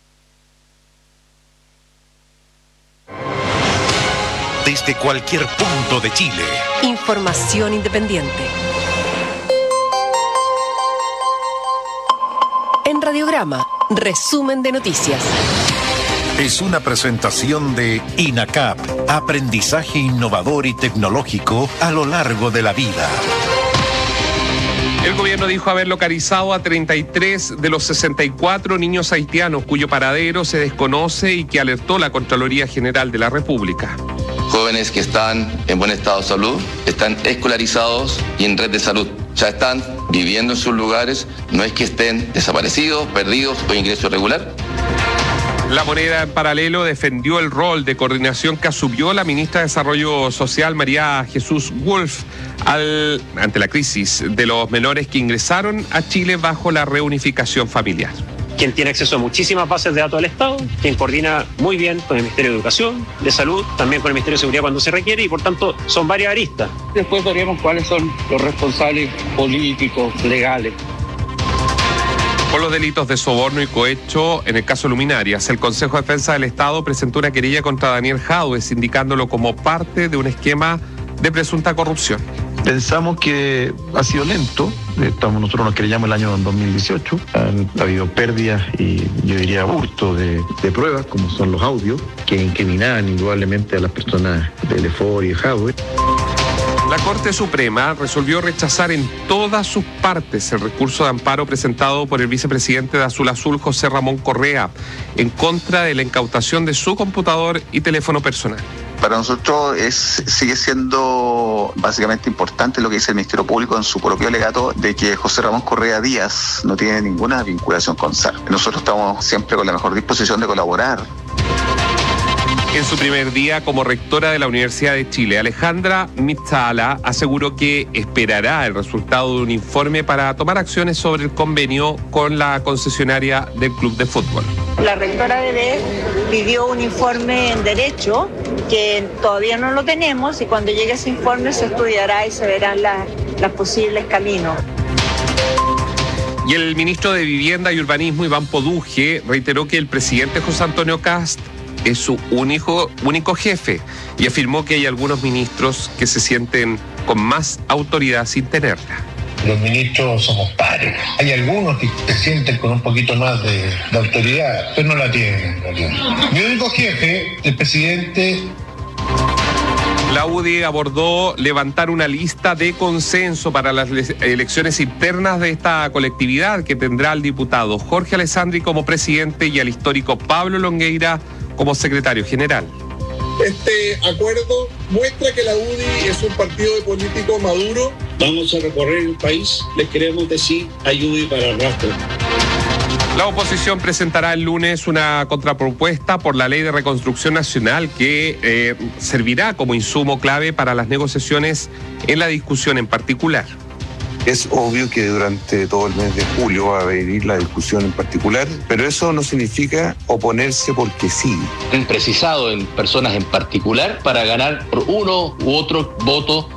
[SPEAKER 9] Desde cualquier punto de Chile.
[SPEAKER 22] Información independiente. En Radiograma, resumen de noticias.
[SPEAKER 10] Es una presentación de INACAP, aprendizaje innovador y tecnológico a lo largo de la vida.
[SPEAKER 28] El gobierno dijo haber localizado a 33 de los 64 niños haitianos cuyo paradero se desconoce y que alertó la Contraloría General de la República.
[SPEAKER 29] Jóvenes que están en buen estado de salud, están escolarizados y en red de salud. Ya están viviendo en sus lugares, no es que estén desaparecidos, perdidos o ingreso irregular.
[SPEAKER 28] La Moneda en paralelo defendió el rol de coordinación que asumió la ministra de Desarrollo Social, María Jesús Wolf, ante la crisis de los menores que ingresaron a Chile bajo la reunificación familiar.
[SPEAKER 30] Quien tiene acceso a muchísimas bases de datos del Estado, quien coordina muy bien con el Ministerio de Educación, de Salud, también con el Ministerio de Seguridad cuando se requiere y por tanto son varias aristas.
[SPEAKER 31] Después veremos cuáles son los responsables políticos, legales.
[SPEAKER 28] Por los delitos de soborno y cohecho, en el caso Luminarias, el Consejo de Defensa del Estado presentó una querella contra Daniel Jadue, indicándolo como parte de un esquema de presunta corrupción.
[SPEAKER 32] Pensamos que ha sido lento. Nosotros nos querellamos el año 2018. Han habido pérdidas y yo diría hurto de pruebas, como son los audios, que incriminaban indudablemente a las personas del EFOR y de Jadue.
[SPEAKER 28] La Corte Suprema resolvió rechazar en todas sus partes el recurso de amparo presentado por el vicepresidente de Azul Azul, José Ramón Correa, en contra de la incautación de su computador y teléfono personal.
[SPEAKER 2] Para nosotros sigue siendo básicamente importante lo que dice el Ministerio Público en su propio alegato de que José Ramón Correa Díaz no tiene ninguna vinculación con SAR. Nosotros estamos siempre con la mejor disposición de colaborar.
[SPEAKER 28] En su primer día como rectora de la Universidad de Chile, Alejandra Mitzala aseguró que esperará el resultado de un informe para tomar acciones sobre el convenio con la concesionaria del club de fútbol.
[SPEAKER 3] La rectora de BES pidió un informe en derecho que todavía no lo tenemos y cuando llegue ese informe se estudiará y se verán los posibles caminos.
[SPEAKER 28] Y el ministro de Vivienda y Urbanismo, Iván Poduje, reiteró que el presidente José Antonio Kast es su único jefe y afirmó que hay algunos ministros que se sienten con más autoridad sin tenerla.
[SPEAKER 11] Los ministros somos pares. Hay algunos que se sienten con un poquito más de autoridad, pero no la tienen en realidad. Mi único jefe, el presidente.
[SPEAKER 28] La UDI abordó levantar una lista de consenso para las elecciones internas de esta colectividad que tendrá al diputado Jorge Alessandri como presidente y al histórico Pablo Longueira como secretario general.
[SPEAKER 27] Este acuerdo muestra que la UDI es un partido de político maduro.
[SPEAKER 1] Vamos a recorrer el país, les queremos decir, hay UDI para el rato.
[SPEAKER 28] La oposición presentará el lunes una contrapropuesta por la Ley de Reconstrucción Nacional que servirá como insumo clave para las negociaciones en la discusión en particular.
[SPEAKER 13] Es obvio que durante todo el mes de julio va a venir la discusión en particular, pero eso no significa oponerse porque sí.
[SPEAKER 14] Han precisado en personas en particular para ganar por uno u otro voto.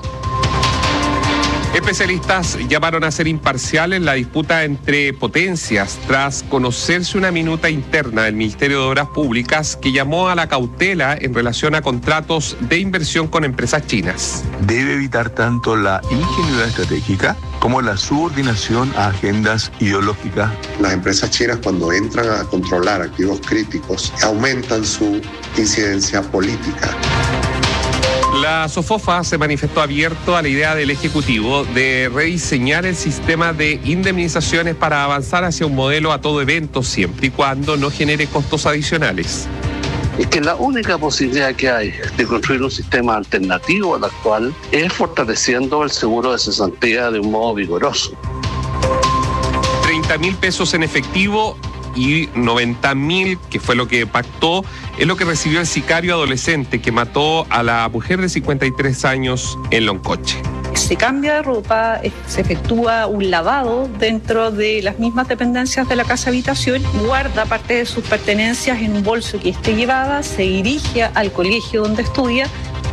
[SPEAKER 28] Especialistas llamaron a ser imparciales la disputa entre potencias tras conocerse una minuta interna del Ministerio de Obras Públicas que llamó a la cautela en relación a contratos de inversión con empresas chinas.
[SPEAKER 15] Debe evitar tanto la ingenuidad estratégica como la subordinación a agendas ideológicas.
[SPEAKER 16] Las empresas chinas, cuando entran a controlar activos críticos, aumentan su incidencia política.
[SPEAKER 28] La SOFOFA se manifestó abierto a la idea del Ejecutivo de rediseñar el sistema de indemnizaciones para avanzar hacia un modelo a todo evento, siempre y cuando no genere costos adicionales.
[SPEAKER 31] Es que la única posibilidad que hay de construir un sistema alternativo al actual es fortaleciendo el seguro de cesantía de un modo vigoroso.
[SPEAKER 28] 30.000 pesos en efectivo y 90.000, que fue lo que pactó, es lo que recibió el sicario adolescente que mató a la mujer de 53 años en Loncoche.
[SPEAKER 17] Se cambia de ropa, se efectúa un lavado dentro de las mismas dependencias de la casa habitación, guarda parte de sus pertenencias en un bolso que esté llevada, se dirige al colegio donde estudia.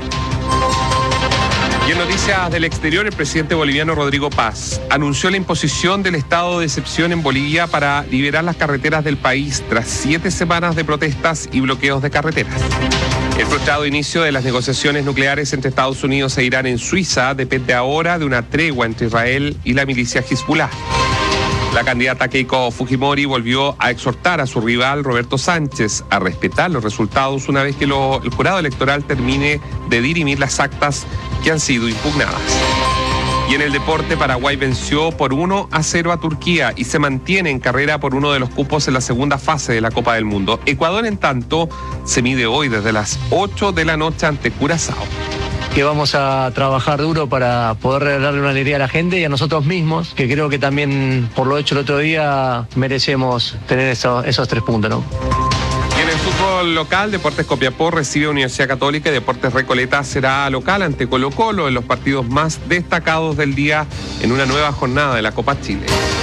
[SPEAKER 28] Y en noticias del exterior, el presidente boliviano Rodrigo Paz anunció la imposición del estado de excepción en Bolivia para liberar las carreteras del país tras 7 semanas de protestas y bloqueos de carreteras. El frustrado inicio de las negociaciones nucleares entre Estados Unidos e Irán en Suiza depende ahora de una tregua entre Israel y la milicia Hezbollah. La candidata Keiko Fujimori volvió a exhortar a su rival Roberto Sánchez a respetar los resultados una vez que el jurado electoral termine de dirimir las actas que han sido impugnadas. Y en el deporte, Paraguay venció por 1-0 a Turquía y se mantiene en carrera por uno de los cupos en la segunda fase de la Copa del Mundo. Ecuador, en tanto, se mide hoy desde las 8 de la noche ante Curazao.
[SPEAKER 18] Que vamos a trabajar duro para poder regalarle una alegría a la gente y a nosotros mismos, que creo que también por lo hecho el otro día merecemos tener esos 3 puntos, ¿no?
[SPEAKER 28] Y en el fútbol local, Deportes Copiapó recibe a Universidad Católica y Deportes Recoleta será local ante Colo-Colo en los partidos más destacados del día en una nueva jornada de la Copa Chile.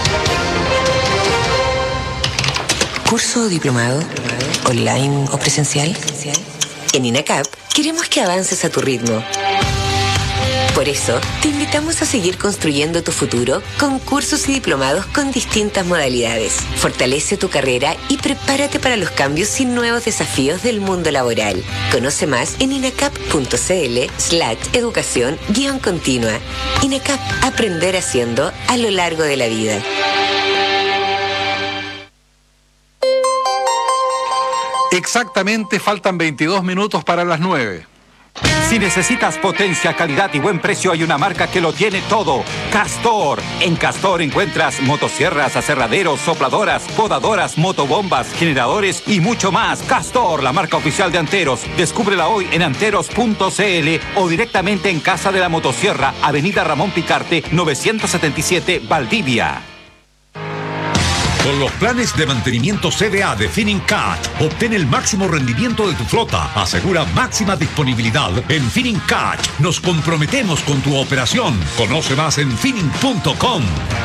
[SPEAKER 19] ¿Curso o diplomado? ¿Online o presencial? En INACAP queremos que avances a tu ritmo. Por eso, te invitamos a seguir construyendo tu futuro con cursos y diplomados con distintas modalidades. Fortalece tu carrera y prepárate para los cambios y nuevos desafíos del mundo laboral. Conoce más en inacap.cl/educación-continua. INACAP, aprender haciendo a lo largo de la vida.
[SPEAKER 12] Exactamente, faltan 22 minutos para las 9.
[SPEAKER 4] Si necesitas potencia, calidad y buen precio, hay una marca que lo tiene todo. Castor. En Castor encuentras motosierras, aserraderos, sopladoras, podadoras, motobombas, generadores y mucho más. Castor, la marca oficial de Anteros. Descúbrela hoy en anteros.cl o directamente en Casa de la Motosierra, Avenida Ramón Picarte, 977, Valdivia.
[SPEAKER 5] Con los planes de mantenimiento CDA de Finincat, obtén el máximo rendimiento de tu flota. Asegura máxima disponibilidad. En Finincat nos comprometemos con tu operación. Conoce más en Fining.com.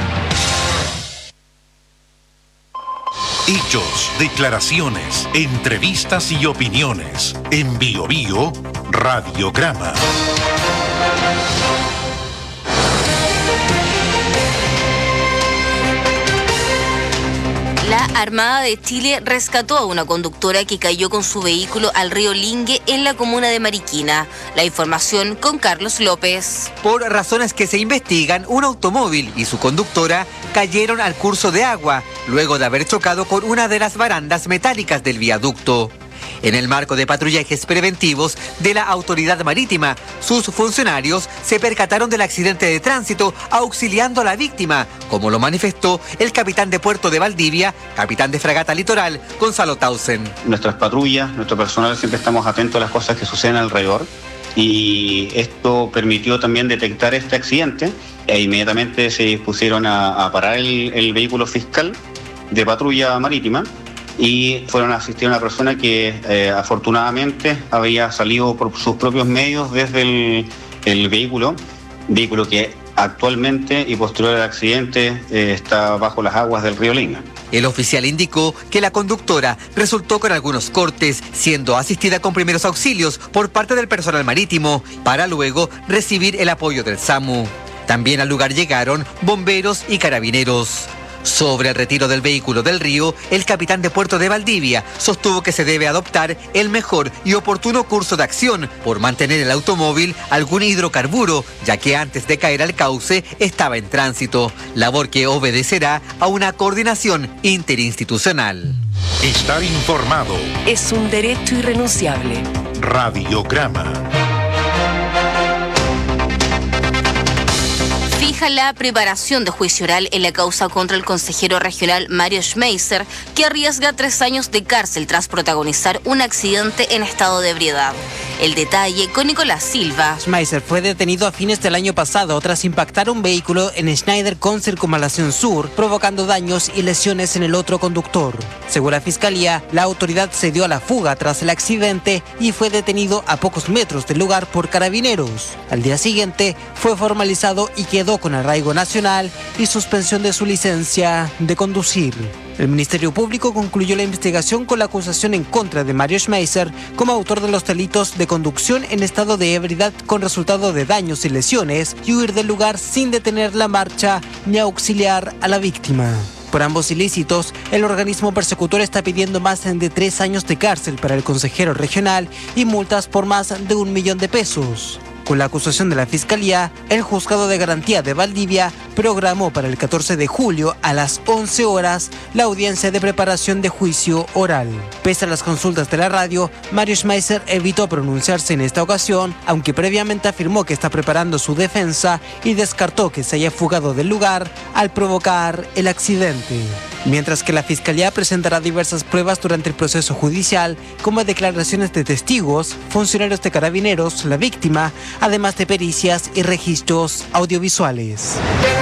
[SPEAKER 10] Hechos, declaraciones, entrevistas y opiniones. En Bio Bio, Radiograma.
[SPEAKER 6] La Armada de Chile rescató a una conductora que cayó con su vehículo al río Lingue en la comuna de Mariquina. La información con Carlos López.
[SPEAKER 7] Por razones que se investigan, un automóvil y su conductora cayeron al curso de agua luego de haber chocado con una de las barandas metálicas del viaducto. En el marco de patrullajes preventivos de la Autoridad Marítima, sus funcionarios se percataron del accidente de tránsito auxiliando a la víctima, como lo manifestó el capitán de Puerto de Valdivia, capitán de Fragata Litoral, Gonzalo Tausen.
[SPEAKER 8] Nuestras patrullas, nuestro personal siempre estamos atentos a las cosas que suceden alrededor y esto permitió también detectar este accidente e inmediatamente se dispusieron a parar el vehículo fiscal de patrulla marítima y fueron a asistir a una persona que afortunadamente había salido por sus propios medios desde el vehículo que actualmente y posterior al accidente está bajo las aguas del río Linga.
[SPEAKER 7] El oficial indicó que la conductora resultó con algunos cortes, siendo asistida con primeros auxilios por parte del personal marítimo, para luego recibir el apoyo del SAMU. También al lugar llegaron bomberos y carabineros. Sobre el retiro del vehículo del río, el capitán de Puerto de Valdivia sostuvo que se debe adoptar el mejor y oportuno curso de acción por mantener el automóvil algún hidrocarburo, ya que antes de caer al cauce estaba en tránsito, labor que obedecerá a una coordinación interinstitucional.
[SPEAKER 10] Estar informado
[SPEAKER 22] es un derecho irrenunciable.
[SPEAKER 10] Radiograma.
[SPEAKER 6] Fija la preparación de juicio oral en la causa contra el consejero regional Mario Schmeiser, que arriesga 3 años de cárcel tras protagonizar un accidente en estado de ebriedad. El detalle con Nicolás Silva.
[SPEAKER 9] Schmeiser fue detenido a fines del año pasado tras impactar un vehículo en Schneider con Circunvalación Sur, provocando daños y lesiones en el otro conductor. Según la Fiscalía, la autoridad se dio a la fuga tras el accidente y fue detenido a pocos metros del lugar por carabineros. Al día siguiente fue formalizado y quedó con arraigo nacional y suspensión de su licencia de conducir. El Ministerio Público concluyó la investigación con la acusación en contra de Mario Schmeiser como autor de los delitos de conducción en estado de ebriedad con resultado de daños y lesiones y huir del lugar sin detener la marcha ni auxiliar a la víctima. Por ambos ilícitos, el organismo persecutor está pidiendo más de 3 años de cárcel para el consejero regional y multas por más de 1 millón de pesos. Con la acusación de la Fiscalía, el Juzgado de Garantía de Valdivia programó para el 14 de julio a las 11 horas la audiencia de preparación de juicio oral. Pese a las consultas de la radio, Mario Schmeiser evitó pronunciarse en esta ocasión, aunque previamente afirmó que está preparando su defensa y descartó que se haya fugado del lugar al provocar el accidente. Mientras que la Fiscalía presentará diversas pruebas durante el proceso judicial, como declaraciones de testigos, funcionarios de carabineros, la víctima, además de pericias y registros audiovisuales.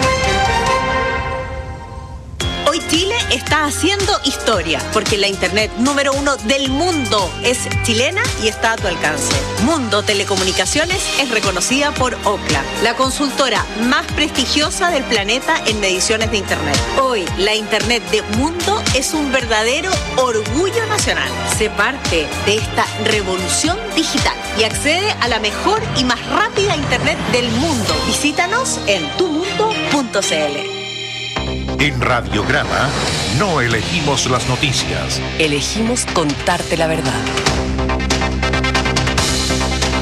[SPEAKER 20] Hoy Chile está haciendo historia, porque la internet número 1 del mundo es chilena y está a tu alcance. Mundo Telecomunicaciones es reconocida por Ookla, la consultora más prestigiosa del planeta en mediciones de internet. Hoy, la internet de Mundo es un verdadero orgullo nacional. Sé parte de esta revolución digital y accede a la mejor y más rápida internet del mundo. Visítanos en tumundo.cl.
[SPEAKER 10] En Radiograma no elegimos las noticias.
[SPEAKER 22] Elegimos contarte la verdad.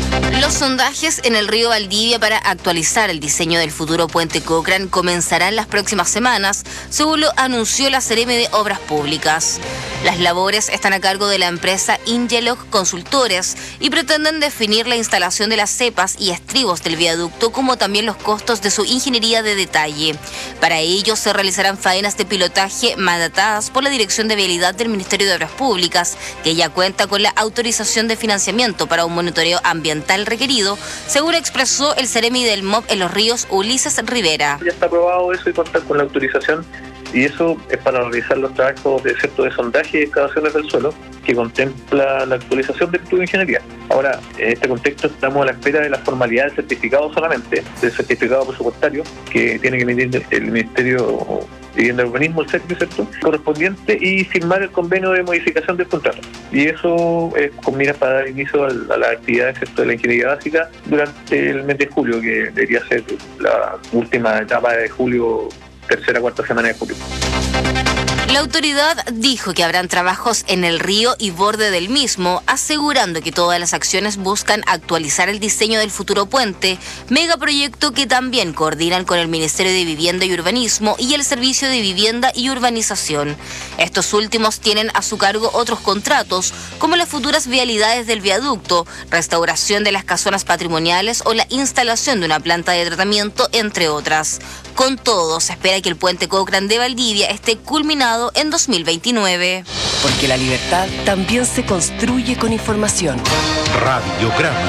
[SPEAKER 6] Los sondajes en el río Valdivia para actualizar el diseño del futuro puente Cochrane comenzarán las próximas semanas, según lo anunció la Seremi de Obras Públicas. Las labores están a cargo de la empresa Ingelog Consultores y pretenden definir la instalación de las cepas y estribos del viaducto, como también los costos de su ingeniería de detalle. Para ello se realizarán faenas de pilotaje mandatadas por la Dirección de Vialidad del Ministerio de Obras Públicas, que ya cuenta con la autorización de financiamiento para un monitoreo ambiental requerido, según expresó el Seremi del MOB en Los Ríos, Ulises Rivera.
[SPEAKER 2] Ya está aprobado eso y contar con la autorización, y eso es para realizar los trabajos de sondaje y excavaciones del suelo, que contempla la actualización del estudio de ingeniería. Ahora, en este contexto estamos a la espera de la formalidad del certificado solamente, del certificado presupuestario que tiene que emitir el Ministerio de Vivienda y Urbanismo, el CERVI, ¿cierto?, correspondiente, y firmar el convenio de modificación del contrato. Y eso con miras para dar inicio a las actividades, ¿cierto?, de la ingeniería básica durante el mes de julio, que debería ser la última etapa de julio, tercera, cuarta semana de julio.
[SPEAKER 6] La autoridad dijo que habrán trabajos en el río y borde del mismo, asegurando que todas las acciones buscan actualizar el diseño del futuro puente, megaproyecto que también coordinan con el Ministerio de Vivienda y Urbanismo y el Servicio de Vivienda y Urbanización. Estos últimos tienen a su cargo otros contratos, como las futuras vialidades del viaducto, restauración de las casonas patrimoniales o la instalación de una planta de tratamiento, entre otras. Con todo, se espera que el puente Cochrane de Valdivia esté culminado en 2029.
[SPEAKER 22] Porque la libertad también se construye con información.
[SPEAKER 10] Radiograma.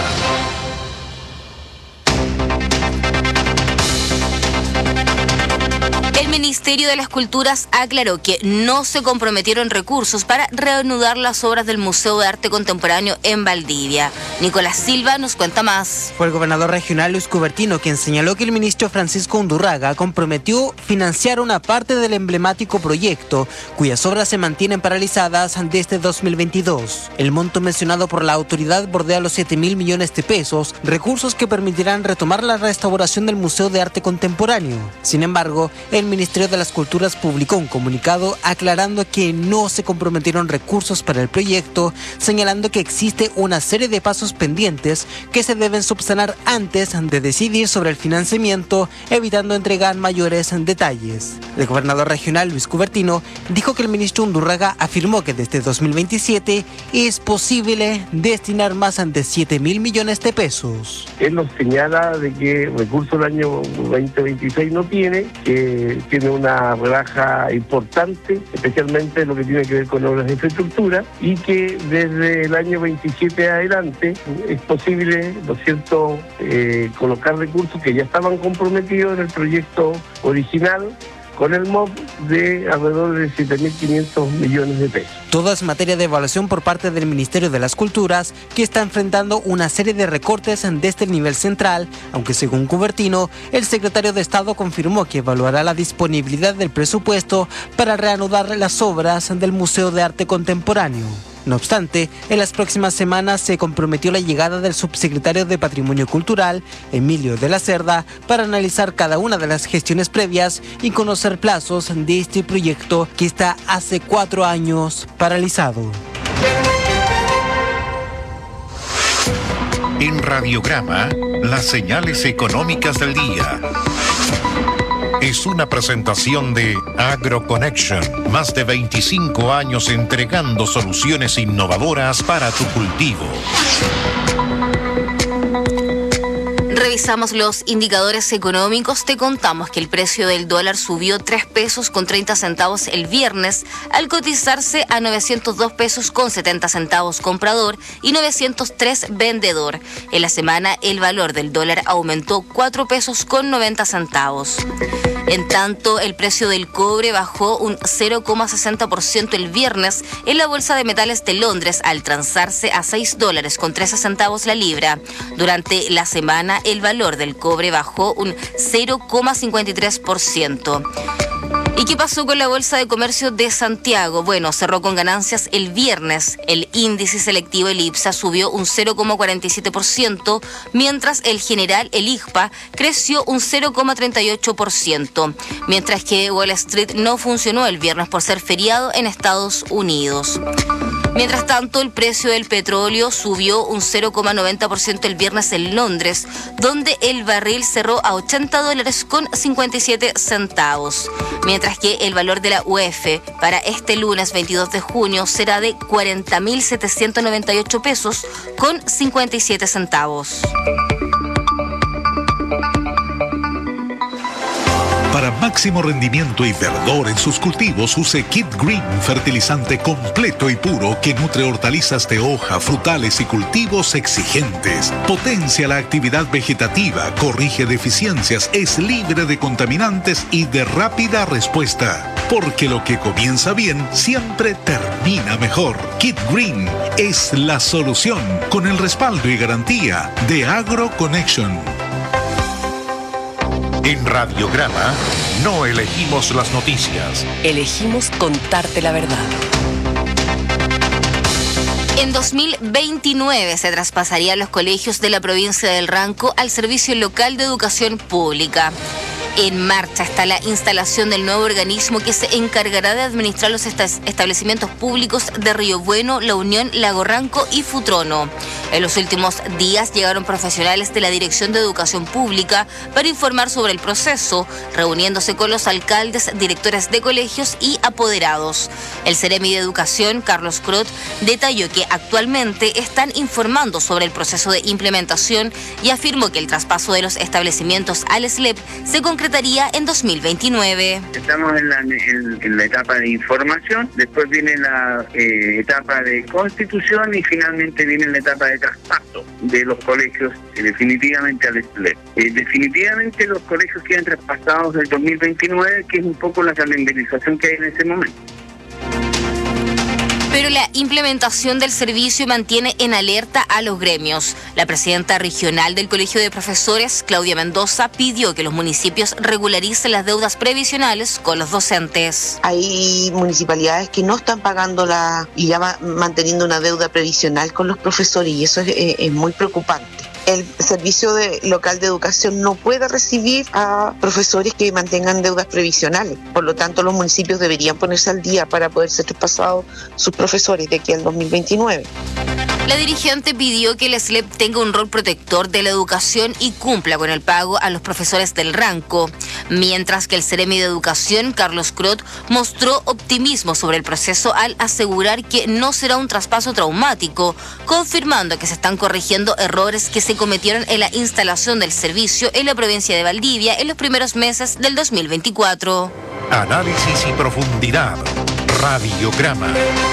[SPEAKER 6] El Ministerio de las Culturas aclaró que no se comprometieron recursos para reanudar las obras del Museo de Arte Contemporáneo en Valdivia. Nicolás Silva nos cuenta más.
[SPEAKER 9] Fue el gobernador regional Luis Cubertino quien señaló que el ministro Francisco Undurraga comprometió financiar una parte del emblemático proyecto, cuyas obras se mantienen paralizadas desde 2022. El monto mencionado por la autoridad bordea los 7.000 millones de pesos, recursos que permitirán retomar la restauración del Museo de Arte Contemporáneo. Sin embargo, el Ministerio de las Culturas publicó un comunicado aclarando que no se comprometieron recursos para el proyecto, señalando que existe una serie de pasos pendientes que se deben subsanar antes de decidir sobre el financiamiento, evitando entregar mayores detalles. El gobernador regional Luis Cubertino dijo que el ministro Undurraga afirmó que desde 2027 es posible destinar más de 7.000 millones de pesos.
[SPEAKER 3] Él nos señala de que recursos del año 2026 no tiene, que tiene una rebaja importante, especialmente en lo que tiene que ver con obras de infraestructura, y que desde el año 27 adelante es posible, ¿no es cierto?, colocar recursos que ya estaban comprometidos en el proyecto original con el MOB de alrededor de 7.500 millones de pesos.
[SPEAKER 9] Todo es materia de evaluación por parte del Ministerio de las Culturas, que está enfrentando una serie de recortes desde el nivel central, aunque según Cubertino, el secretario de Estado confirmó que evaluará la disponibilidad del presupuesto para reanudar las obras del Museo de Arte Contemporáneo. No obstante, en las próximas semanas se comprometió la llegada del subsecretario de Patrimonio Cultural, Emilio de la Cerda, para analizar cada una de las gestiones previas y conocer plazos de este proyecto que está hace 4 años paralizado.
[SPEAKER 10] En Radiograma, las señales económicas del día. Es una presentación de AgroConnection, más de 25 años entregando soluciones innovadoras para tu cultivo.
[SPEAKER 6] Revisamos los indicadores económicos. Te contamos que el precio del dólar subió 3 pesos con 30 centavos el viernes, al cotizarse a 902 pesos con 70 centavos comprador y 903 vendedor. En la semana, el valor del dólar aumentó 4 pesos con 90 centavos. En tanto, el precio del cobre bajó un 0,60% el viernes en la Bolsa de Metales de Londres, al transarse a $6 con 13 centavos la libra. Durante la semana, el valor del cobre bajó un 0,53%. ¿Y qué pasó con la Bolsa de Comercio de Santiago? Bueno, cerró con ganancias el viernes. El índice selectivo, el IPSA, subió un 0,47%, mientras el general, el IGPA, creció un 0,38%, mientras que Wall Street no funcionó el viernes por ser feriado en Estados Unidos. Mientras tanto, el precio del petróleo subió un 0,90% el viernes en Londres, donde el barril cerró a $80.57, mientras que el valor de la UF para este lunes 22 de junio será de 40.798 pesos con 57 centavos.
[SPEAKER 5] Para máximo rendimiento y verdor en sus cultivos, use Kit Green, fertilizante completo y puro que nutre hortalizas de hoja, frutales y cultivos exigentes. Potencia la actividad vegetativa, corrige deficiencias, es libre de contaminantes y de rápida respuesta. Porque lo que comienza bien siempre termina mejor. Kit Green es la solución, con el respaldo y garantía de AgroConnection.
[SPEAKER 10] En Radiograma no elegimos las noticias.
[SPEAKER 22] Elegimos contarte la verdad.
[SPEAKER 6] En 2029 se traspasarían los colegios de la provincia del Ranco al Servicio Local de Educación Pública. En marcha está la instalación del nuevo organismo que se encargará de administrar los establecimientos públicos de Río Bueno, La Unión, Lago Ranco y Futrono. En los últimos días llegaron profesionales de la Dirección de Educación Pública para informar sobre el proceso, reuniéndose con los alcaldes, directores de colegios y apoderados. El Ceremi de Educación, Carlos Crot, detalló que actualmente están informando sobre el proceso de implementación y afirmó que el traspaso de los establecimientos al SLEP se concretaría en 2029.
[SPEAKER 1] Estamos en la etapa de información, después viene la etapa de constitución y finalmente viene la etapa de traspaso de los colegios definitivamente al SLEP. Definitivamente los colegios quedan traspasados del 2029, que es un poco la calendarización que hay en ese momento.
[SPEAKER 6] Pero la implementación del servicio mantiene en alerta a los gremios. La presidenta regional del Colegio de Profesores, Claudia Mendoza, pidió que los municipios regularicen las deudas previsionales con los docentes.
[SPEAKER 11] Hay municipalidades que no están pagando y ya manteniendo una deuda previsional con los profesores, y eso es muy preocupante. El Servicio Local de Educación no puede recibir a profesores que mantengan deudas previsionales. Por lo tanto, los municipios deberían ponerse al día para poder ser traspasados sus profesores de aquí al 2029.
[SPEAKER 6] La dirigente pidió que el SLEP tenga un rol protector de la educación y cumpla con el pago a los profesores del Ranco, mientras que el Ceremi de Educación, Carlos Crot, mostró optimismo sobre el proceso al asegurar que no será un traspaso traumático, confirmando que se están corrigiendo errores que se cometieron en la instalación del servicio en la provincia de Valdivia en los primeros meses del 2024.
[SPEAKER 10] Análisis y profundidad. Radiograma.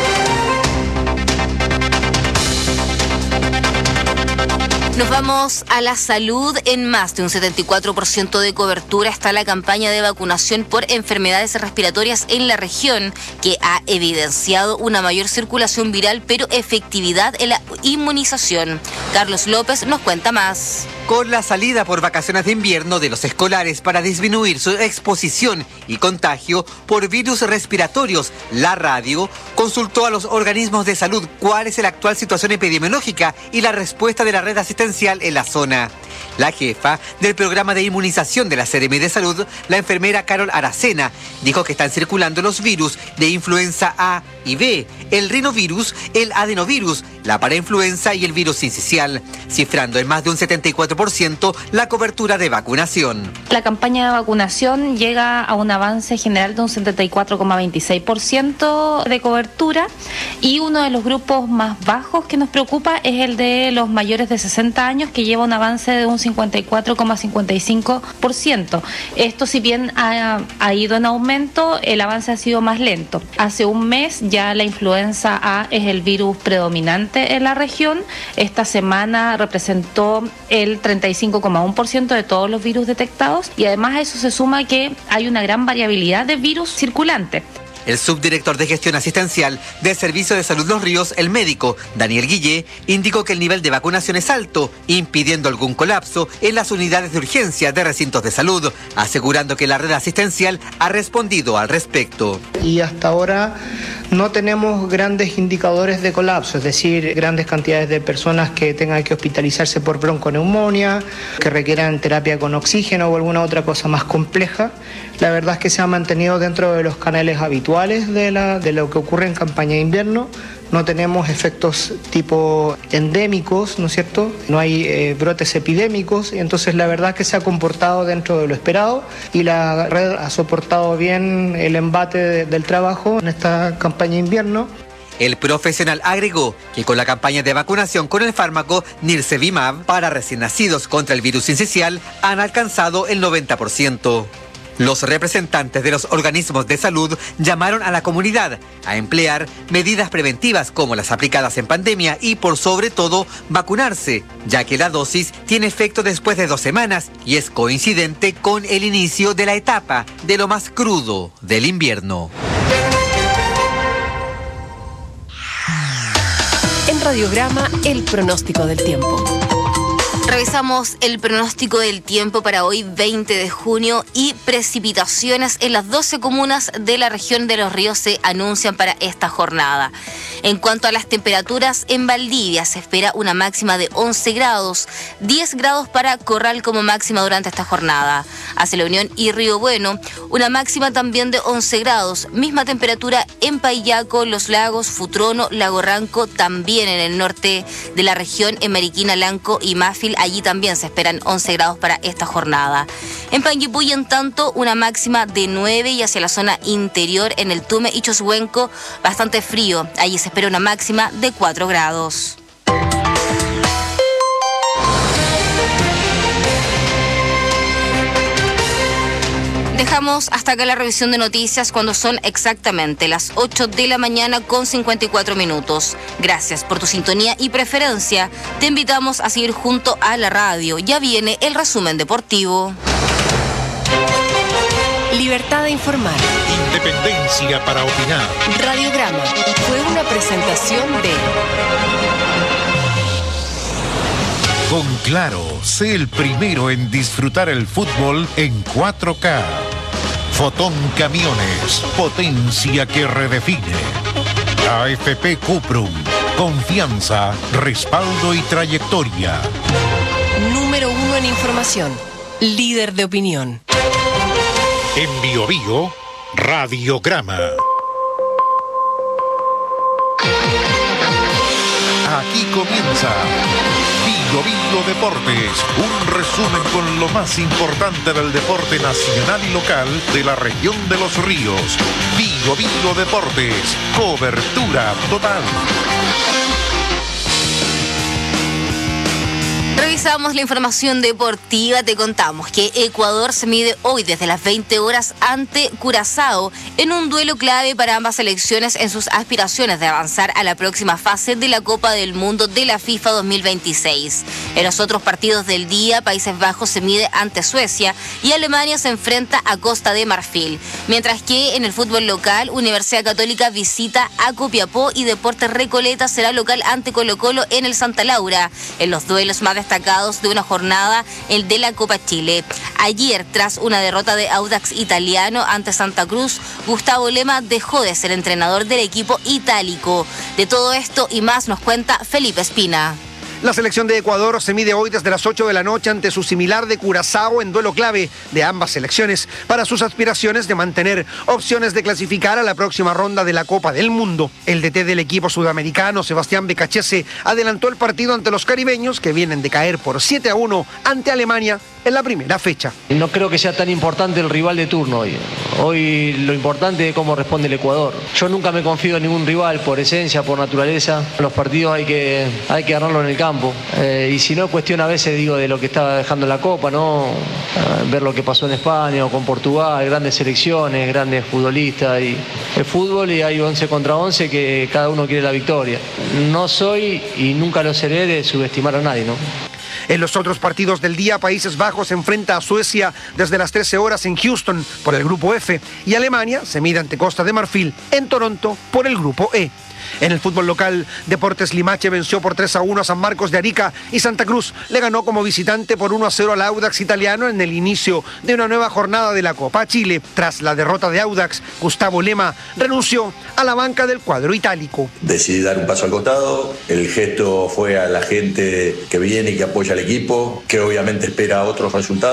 [SPEAKER 6] Nos vamos a la salud. En más de un 74% de cobertura está la campaña de vacunación por enfermedades respiratorias en la región, que ha evidenciado una mayor circulación viral, pero efectividad en la inmunización. Carlos López nos cuenta más.
[SPEAKER 7] Con la salida por vacaciones de invierno de los escolares para disminuir su exposición y contagio por virus respiratorios, la radio consultó a los organismos de salud cuál es la actual situación epidemiológica y la respuesta de la red asistencial en la zona. La jefa del programa de inmunización de la Ceremi de Salud, la enfermera Carol Aracena, dijo que están circulando los virus de influenza A y B, el rinovirus, el adenovirus, la parainfluenza y el virus sincicial, cifrando en más de un 74% la cobertura de vacunación.
[SPEAKER 13] La campaña de vacunación llega a un avance general de un 74,26% de cobertura, y uno de los grupos más bajos que nos preocupa es el de los mayores de 60 años, que lleva un avance de un 54,55%. Esto, si bien ha ido en aumento, el avance ha sido más lento. Hace un mes ya la influenza A es el virus predominante en la región. Esta semana representó el 35,1% de todos los virus detectados, y además a eso se suma que hay una gran variabilidad de virus circulante.
[SPEAKER 7] El subdirector de gestión asistencial del Servicio de Salud Los Ríos, el médico Daniel Guillé, indicó que el nivel de vacunación es alto, impidiendo algún colapso en las unidades de urgencia de recintos de salud, asegurando que la red asistencial ha respondido al respecto.
[SPEAKER 21] Y hasta ahora no tenemos grandes indicadores de colapso, es decir, grandes cantidades de personas que tengan que hospitalizarse por bronconeumonía, que requieran terapia con oxígeno o alguna otra cosa más compleja. La verdad es que se ha mantenido dentro de los canales habituales de lo que ocurre en campaña de invierno, no tenemos efectos tipo endémicos, ¿no es cierto? No hay brotes epidémicos, y entonces la verdad es que se ha comportado dentro de lo esperado y la red ha soportado bien el embate del trabajo en esta campaña de invierno.
[SPEAKER 7] El profesional agregó que con la campaña de vacunación con el fármaco Nirsevimab para recién nacidos contra el virus sincicial han alcanzado el 90%. Los representantes de los organismos de salud llamaron a la comunidad a emplear medidas preventivas como las aplicadas en pandemia y, por sobre todo, vacunarse, ya que la dosis tiene efecto después de 2 semanas y es coincidente con el inicio de la etapa de lo más crudo del invierno.
[SPEAKER 22] En Radiograma, el pronóstico del tiempo.
[SPEAKER 6] Revisamos el pronóstico del tiempo para hoy 20 de junio y precipitaciones en las 12 comunas de la región de Los Ríos se anuncian para esta jornada. En cuanto a las temperaturas, en Valdivia se espera una máxima de 11 grados, 10 grados para Corral como máxima durante esta jornada. Hacia La Unión y Río Bueno, una máxima también de 11 grados, misma temperatura en Paillaco, Los Lagos, Futrono, Lago Ranco, también en el norte de la región, en Mariquina, Lanco y Mafil. Allí también se esperan 11 grados para esta jornada. En Panguipulli, en tanto, una máxima de 9 y hacia la zona interior, en el Tume y Choshuenco, bastante frío. Allí se espera una máxima de 4 grados. Dejamos hasta acá la revisión de noticias cuando son exactamente las 8 de la mañana con 54 minutos. Gracias por tu sintonía y preferencia. Te invitamos a seguir junto a la radio. Ya viene el resumen deportivo.
[SPEAKER 22] Libertad de informar.
[SPEAKER 10] Independencia para opinar.
[SPEAKER 22] Radiograma fue una presentación de...
[SPEAKER 10] Con Claro, sé el primero en disfrutar el fútbol en 4K. Fotón Camiones, potencia que redefine. AFP Cuprum, confianza, respaldo y trayectoria.
[SPEAKER 22] Número 1 en información, líder de opinión.
[SPEAKER 10] En Bio Bio, Radiograma. Aquí comienza Bio Bio Deportes, un resumen con lo más importante del deporte nacional y local de la región de Los Ríos. Bio Bio Deportes, cobertura total.
[SPEAKER 6] Revisamos la información deportiva, te contamos que Ecuador se mide hoy desde las 20 horas ante Curazao en un duelo clave para ambas selecciones en sus aspiraciones de avanzar a la próxima fase de la Copa del Mundo de la FIFA 2026. En los otros partidos del día, Países Bajos se mide ante Suecia y Alemania se enfrenta a Costa de Marfil. Mientras que en el fútbol local, Universidad Católica visita a Copiapó y Deportes Recoleta será local ante Colo-Colo en el Santa Laura. En los duelos más destacados de una jornada, el de la Copa Chile. Ayer, tras una derrota de Audax Italiano ante Santa Cruz, Gustavo Lema dejó de ser entrenador del equipo itálico. De todo esto y más nos cuenta Felipe Espina.
[SPEAKER 14] La selección de Ecuador se mide hoy desde las 8 de la noche ante su similar de Curazao en duelo clave de ambas selecciones para sus aspiraciones de mantener opciones de clasificar a la próxima ronda de la Copa del Mundo. El DT del equipo sudamericano, Sebastián Becachese, adelantó el partido ante los caribeños que vienen de caer por 7-1 ante Alemania en la primera fecha.
[SPEAKER 18] No creo que sea tan importante el rival de turno hoy. Hoy lo importante es cómo responde el Ecuador. Yo nunca me confío en ningún rival por esencia, por naturaleza. Los partidos hay que ganarlo en el campo. Y si no, cuestión a veces digo de lo que estaba dejando la Copa, ¿no? Ver lo que pasó en España o con Portugal, grandes selecciones, grandes futbolistas. Y el fútbol y hay 11 contra 11 que cada uno quiere la victoria. No soy y nunca lo seré de subestimar a nadie, ¿no?
[SPEAKER 14] En los otros partidos del día, Países Bajos se enfrenta a Suecia desde las 13 horas en Houston por el Grupo F y Alemania se mide ante Costa de Marfil en Toronto por el Grupo E. En el fútbol local, Deportes Limache venció por 3-1 a San Marcos de Arica y Santa Cruz le ganó como visitante por 1-0 al Audax Italiano en el inicio de una nueva jornada de la Copa Chile. Tras la derrota de Audax, Gustavo Lema renunció a la banca del cuadro itálico.
[SPEAKER 15] Decidí dar un paso al costado, el gesto fue a la gente que viene y que apoya al equipo, que obviamente espera otros resultados.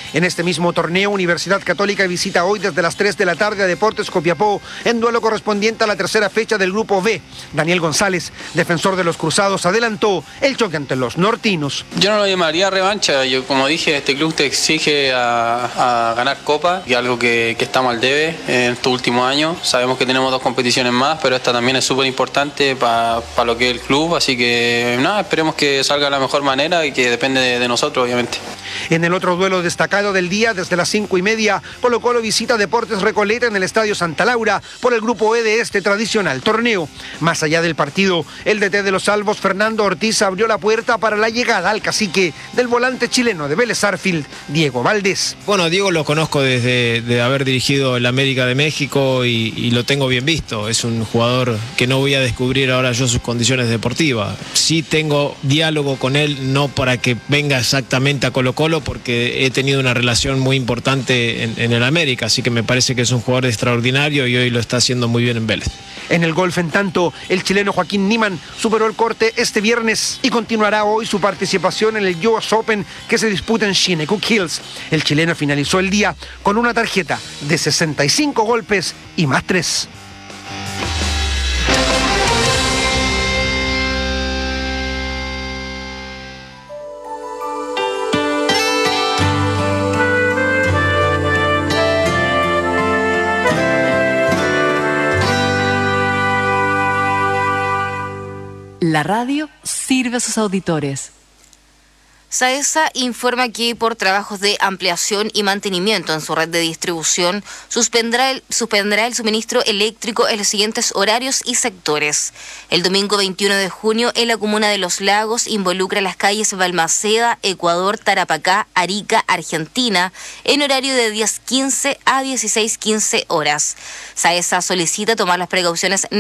[SPEAKER 14] En este mismo torneo, Universidad Católica visita hoy desde las 3 de la tarde a Deportes Copiapó en duelo correspondiente a la tercera fecha del Grupo B. Daniel González, defensor de los Cruzados, adelantó el choque ante los nortinos.
[SPEAKER 16] Yo no lo llamaría revancha. Yo, como dije, este club te exige a ganar Copa, y algo que estamos al debe en estos últimos años. Sabemos que tenemos 2 competiciones más, pero esta también es súper importante para lo que es el club, así que nada, esperemos que salga de la mejor manera y que depende de nosotros, obviamente.
[SPEAKER 14] En el otro duelo destacado del día, desde las 5:30, Colo-Colo visita Deportes Recoleta en el Estadio Santa Laura por el Grupo E de este tradicional torneo. Más allá del partido, el DT de los Albos, Fernando Ortiz, abrió la puerta para la llegada al cacique del volante chileno de Vélez Sarsfield, Diego Valdés.
[SPEAKER 17] Bueno, Diego lo conozco desde de haber dirigido el América de México y lo tengo bien visto. Es un jugador que no voy a descubrir ahora yo sus condiciones deportivas. Sí tengo diálogo con él, no para que venga exactamente a Colo-Colo, porque he tenido una relación muy importante en el América, así que me parece que es un jugador extraordinario y hoy lo está haciendo muy bien en Vélez.
[SPEAKER 14] En el golf, en tanto, el chileno Joaquín Niemann superó el corte este viernes y continuará hoy su participación en el US Open que se disputa en Shinnecock Hills. El chileno finalizó el día con una tarjeta de 65 golpes y más 3.
[SPEAKER 23] La radio sirve a sus auditores.
[SPEAKER 6] SAESA informa que por trabajos de ampliación y mantenimiento en su red de distribución suspenderá el suministro eléctrico en los siguientes horarios y sectores. El domingo 21 de junio en la comuna de Los Lagos involucra las calles Balmaceda, Ecuador, Tarapacá, Arica, Argentina en horario de 10:15 a 16:15 horas. SAESA solicita tomar las precauciones